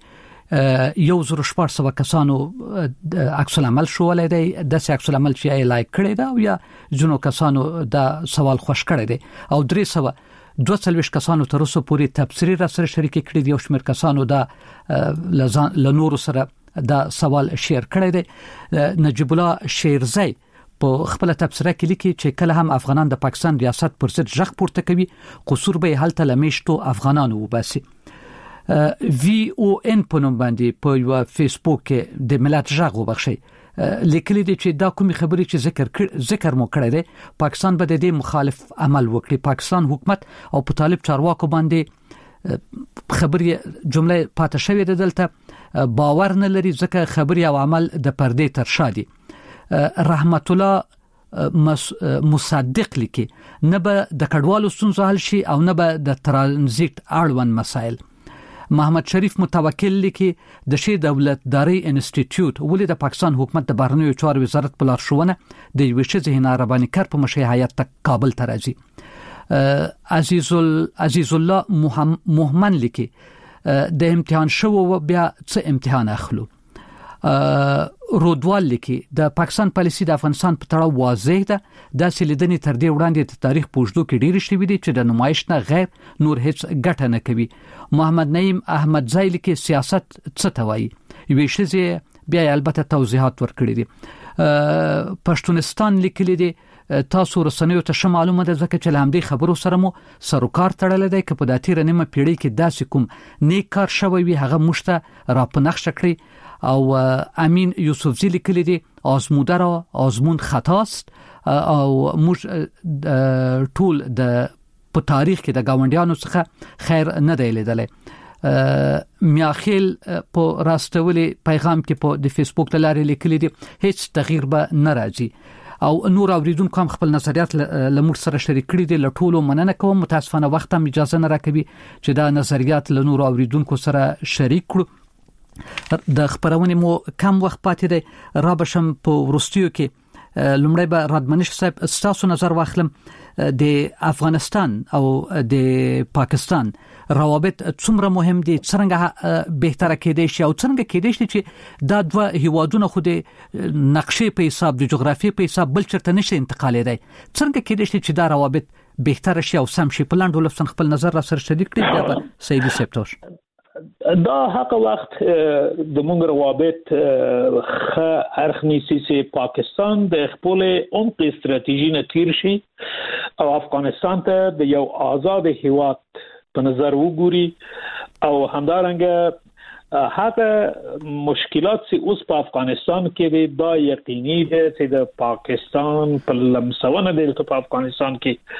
1400 کسانو عکس العمل شولای دی د عکس العمل چې لایک کړی دا او یا جنو کسانو دا سوال خوښ کړی دی او 342 کسانو تر اوسه پورې تبصری را سره شریک کړي دي او شمیر کسانو دا لنور سره دا سوال شیر کړی دی. نجیب الله شیرزی په خپل تبصره کې لیکي چې کله هم افغانان د پاکستان ریاست پر ضد ژغ پورته کوي قصور به حالت لمیشتو افغانانو وباسي. VON په نوم باندې په یو فیسبوک کې د ملت ژغ وبخشي لیکلي دي چې دا کومي خبرې چې ذکر مو کړی دی پاکستان به د دې مخالف عمل وکړي. پاکستان حکومت او په طالب چارواکو باندې خبرې جمله پاتې شوې ده دلته باور نه لري ځکه خبرې او عمل د پردې تر شا دي. رحمت الله مصدق لیکي نه به د کډوالو ستونزې حل شي او نه به د ترانزیت اړوند مسائل. محمد شریف متوکل لیکي د شی دولتداري انسټیټیوټ ولې د پاکستان حکومت د بهرنیو چارو وزارت په لارښوونه د یو شی ذهن عرباني کار په مشي هیات ته کابل ته راځي. عزیز الله محمد لیکي د امتحان شو بیا څه امتحان اخلو. رودوال لیکي د پاکستان پالیسي د افغانستان په تړاو واضح ده. د سلیدنې تر دې وړاندې د تاریخ پوجدو کې ډېر شوي دي چې د نمایش نه غیر نور هیڅ ګټه نه کوي. محمد نعیم احمد زای لیکي سیاست څه ته وایي یوې شزه بیا البته توضیحات ورکړي دي. پښتونستان لیکلي دي تاسو رسنیو ته معلومه ده ځکه چې لامدې خبرو سره مو سروکار تړل دی که په داتیره نیمه پیړۍ کې داسې کوم نیک کار شوی وي هغه مشته را پنخ شکړي. او امین یوسفزی لیکلی دی آزموده را آزمون خطاست او موږ ټول د په تاریخ کې د گاونډیانو څخه خیر نه دی لیدلی. میاخیل په راستولي پیغام کې په د فیسبوک لارې لیکلی دی هیڅ تغییر به نه راځي. او نور اوریدونکو هم خپل نظریات لمر سره شریک کړي دي. لټولو مننه کوم. متاسفانه وخت هم اجازه نه راکوي چې دا نظریات له نور اوریدونکو سره شریک کړو. د خبرونه مو کم وخت پاتې دی. را بشم په ورستیو کې لومړی به رادمنش صاحب تاسو نظر واخلم د افغانستان او د پاکستان روابط څومره مهم دي څنګه بهتره کېدای شي او څنګه کېدای شي چې دا دوه هیوادونه خو د نقشې په حساب د جغرافیې په حساب بل چرته نشي انتقالېدای څنګه کېدای شي چې دا روابط بهتره شي او سم شي. په لاندې لفظ خپل نظر را سره شریک کړئ دا به سیدی سپتوش. دا حق وخت د مونږ روابط خ ارخنی سي پاکستان د خپل عمق استراتیژي نه تیر شي او افغانستان ته د یو آزاد هیواد په نظر وګوري او همدارنګه هغه مشکلات چې اوس په افغانستان کې دا یقیني ده چې د پاکستان په لمسونه د افغانستان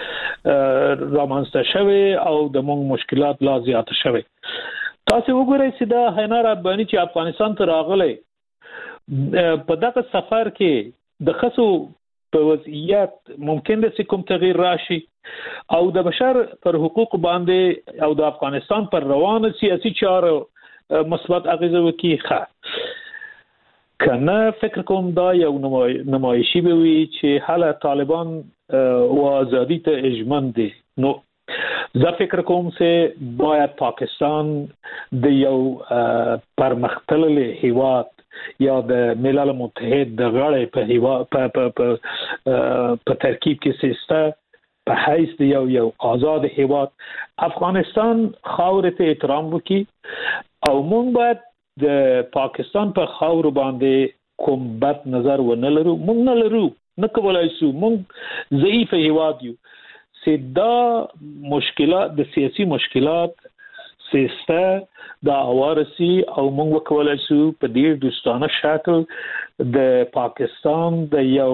کې رامنځته شوی او د مونږ مشکلات لا زیات شوی. تاسو وګورئ چې دا حنار افغاني چې افغانستان ته راغلی په دغه سفر کې د خصو په وضعیت ممکن ده چې کوم تغییر راشي او د بشر پر حقوق باندې او د افغانستان پر روانه سیاسي چارو مثبت اغیزه وکړي. کنه فکر کوم دا یو نمایشي به وي چې حالا طالبان او ازادي ته اجمن دي. نو زه فکر کوم چې باید پاکستان د یو پرمختللي هیواد یا د ملل متحد د غړي په هیواد په ترکیب کې سیسته په حیث د یو آزاد هیواد افغانستان خاور ته احترام وکړي او موږ باید د پاکستان په خاور باندې کوم بد نظر ونه لرو. موږ نه لرو نه کولای شو. موږ ضعیف هیواد یو. دا مشکلات د سیاسي مشکلات سیسته د اوارسي او موږ وکولای شو په ډیر دوستانه شکل د پاکستان د یو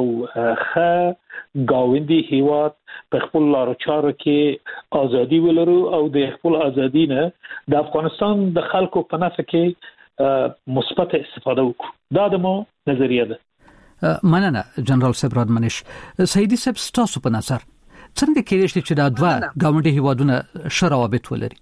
ښه گاونډي هیواد په خپل لارو چارو کې ازادي ولرو او د خپل ازادي نه د افغانستان د خلکو په نفع کې مثبت استفاده وکړو. دا د مو نظریه ده. مننه جنرال صاحب رادمنش. سیدی صاحب تاسو په نظر څنګه کېدای شي چې دا دوه ګاونډي هیوادونه ښه روابط ولري؟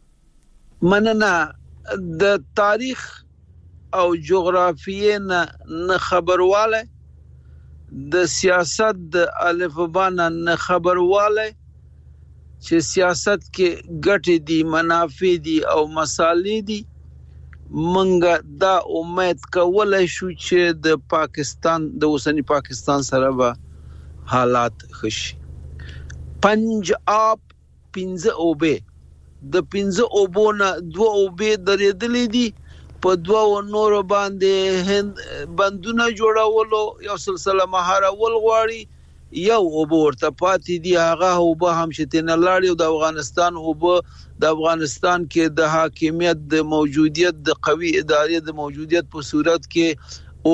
مننه د تاریخ او جغرافیې نه خبرواله د سیاست د الفبا نه خبرواله چې سیاست کې ګټې دي منافع دي او مصالح دي. منګه دا امید کولای شو چې د پاکستان د اوسنی پاکستان سره به حالات خشي. پنجاب 15 اوبه د 15 اوبونه 2 اوبه درېدلې دي په دوه نور باندې هند بندونه جوړولو یو سلسله مهارول غواړي یو ورته پاتې دي هغه وبه هم شتنه لاړ د افغانستان وبه د افغانستان کې د حاکمیت د موجودیت د قوي ادارې د موجودیت په صورت کې او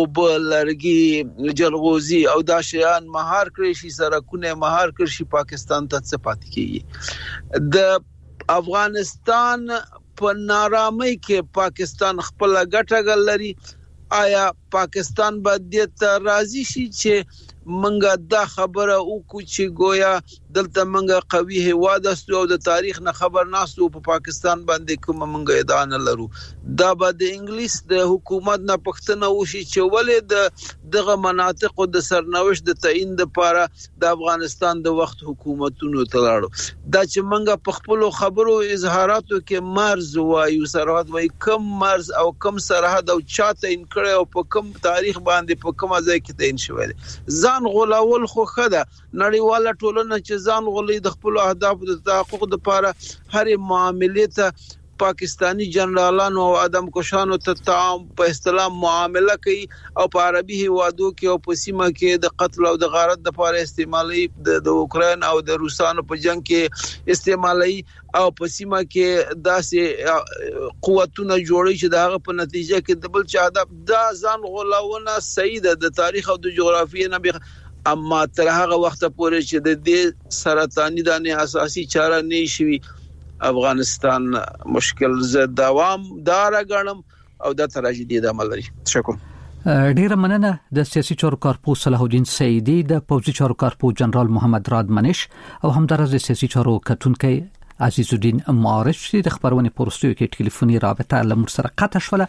بلرګي جلغوزي او دا شیان مهار کړی شي سرکونه مهار کړی شي پاکستان ته څه پاتې کیږي د افغانستان په نارامۍ کې پاکستان خپل ګټه لري آیا پاکستان باید ته راضي شي چې منګه دا خبره او چې گویا دلته منګه قوي هواد او د تاریخ نه خبر ناسو په پاکستان باندې کوم منګه ادعا نه لرو دا به د انګلیس د حکومت نه پښتنه وشي چې ولې دغه مناطق د سرنوشت د تعین لپاره د افغانستان د وخت حکومتونو ته لاړو دا چې منګه په خپل خبرو اظهاراتو کې مرز وایو سرحد وای کم مرز او کم سرحد او چاته انکړ او په کم تاریخ باندې په کومه ځای کې تعین شوی ځان غولول خو خده نړیواله ټولنه چې ځان غولي د خپل اهداف د تحقق لپاره هر معاملې ته پاکستانی جنرالانو او ادم کوشانو ته تعام په اصطلاح معامله کوي او په عربي هوادو کې او په سیمه کې د قتل او د غارت لپاره استعمالي د اوکرين او د روسانو په جنگ کې استعمالي او په سیمه کې داسې قوتونه جوړي چې دغه په نتیجه کې د بل چا د ځان غولونه صحیح ده د تاریخ او د جغرافیې نه اما تر هغه وخت پورې چې د دې سرطاني دانه اساسي چاره نه شي افغانستان مشکل زه دوام دار غنم او د تراژیدي د عمل لري شکر ډیر مننه د سیاسي چارو کارپو صلاح الدین سیدی د پوځي چارو کارپو جنرال محمد راد منش او همدارس د سیاسي چارو کتونکي عزیز الدین معارف چې د خبرونه پروستیو کې ټلیفوني رابطه لمر سره قطع شوله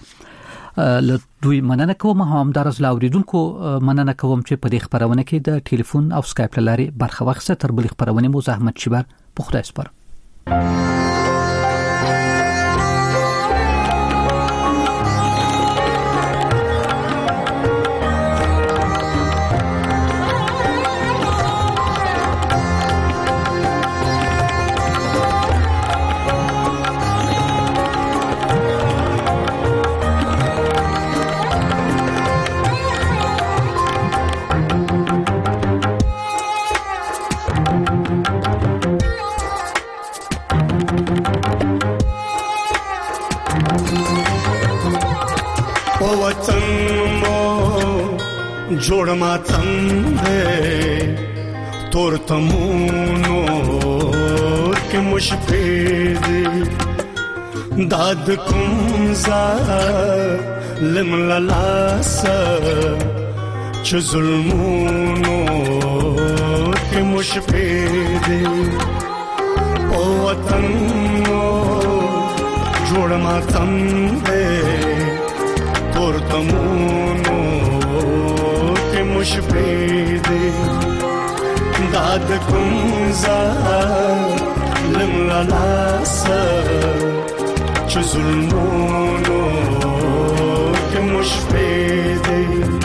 له دوی مننه کوم همدارس لاوریدونکو مننه کوم چې په دې خبرونه کې د ټلیفون او سکایپ لاري برخه واخیسته تر بل خبرونه مو زحمت شبر په خدای سپارم जोड़ मातंदे तोर तमूनो के मुशफेद दाद कुंजा लिमलास च जुल्मूनो के मुशफेद ओ वतनो जोड़ मातंदे तोर तमूनो मुशफेदे दाद कुंजा लिमलास च जुल्मोनो के मुशफेदे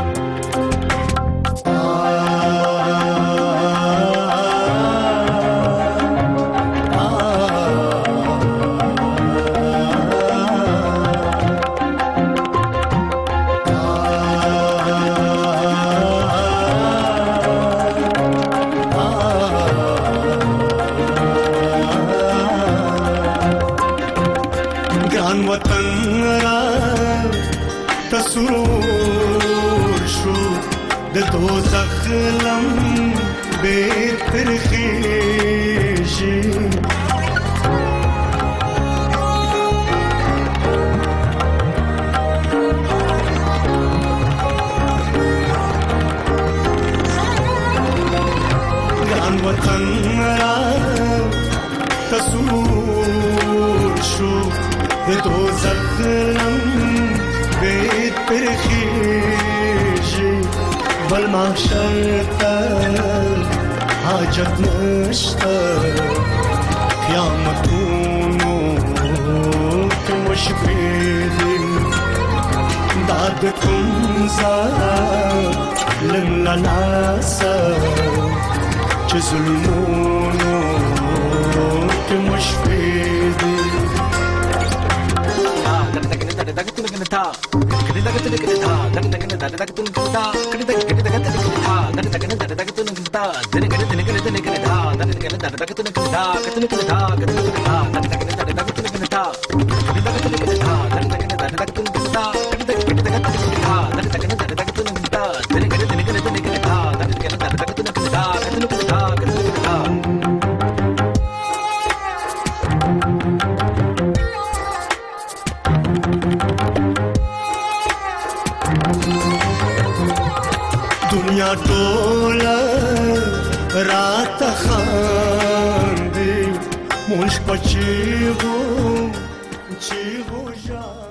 حاجت نشتا قیامتونو که مشفیدی داد کنزا لملاناسا چه ظلمونو که مشفیدی دنیا ټوله راته خاندي مونږ پچیغو ژاړو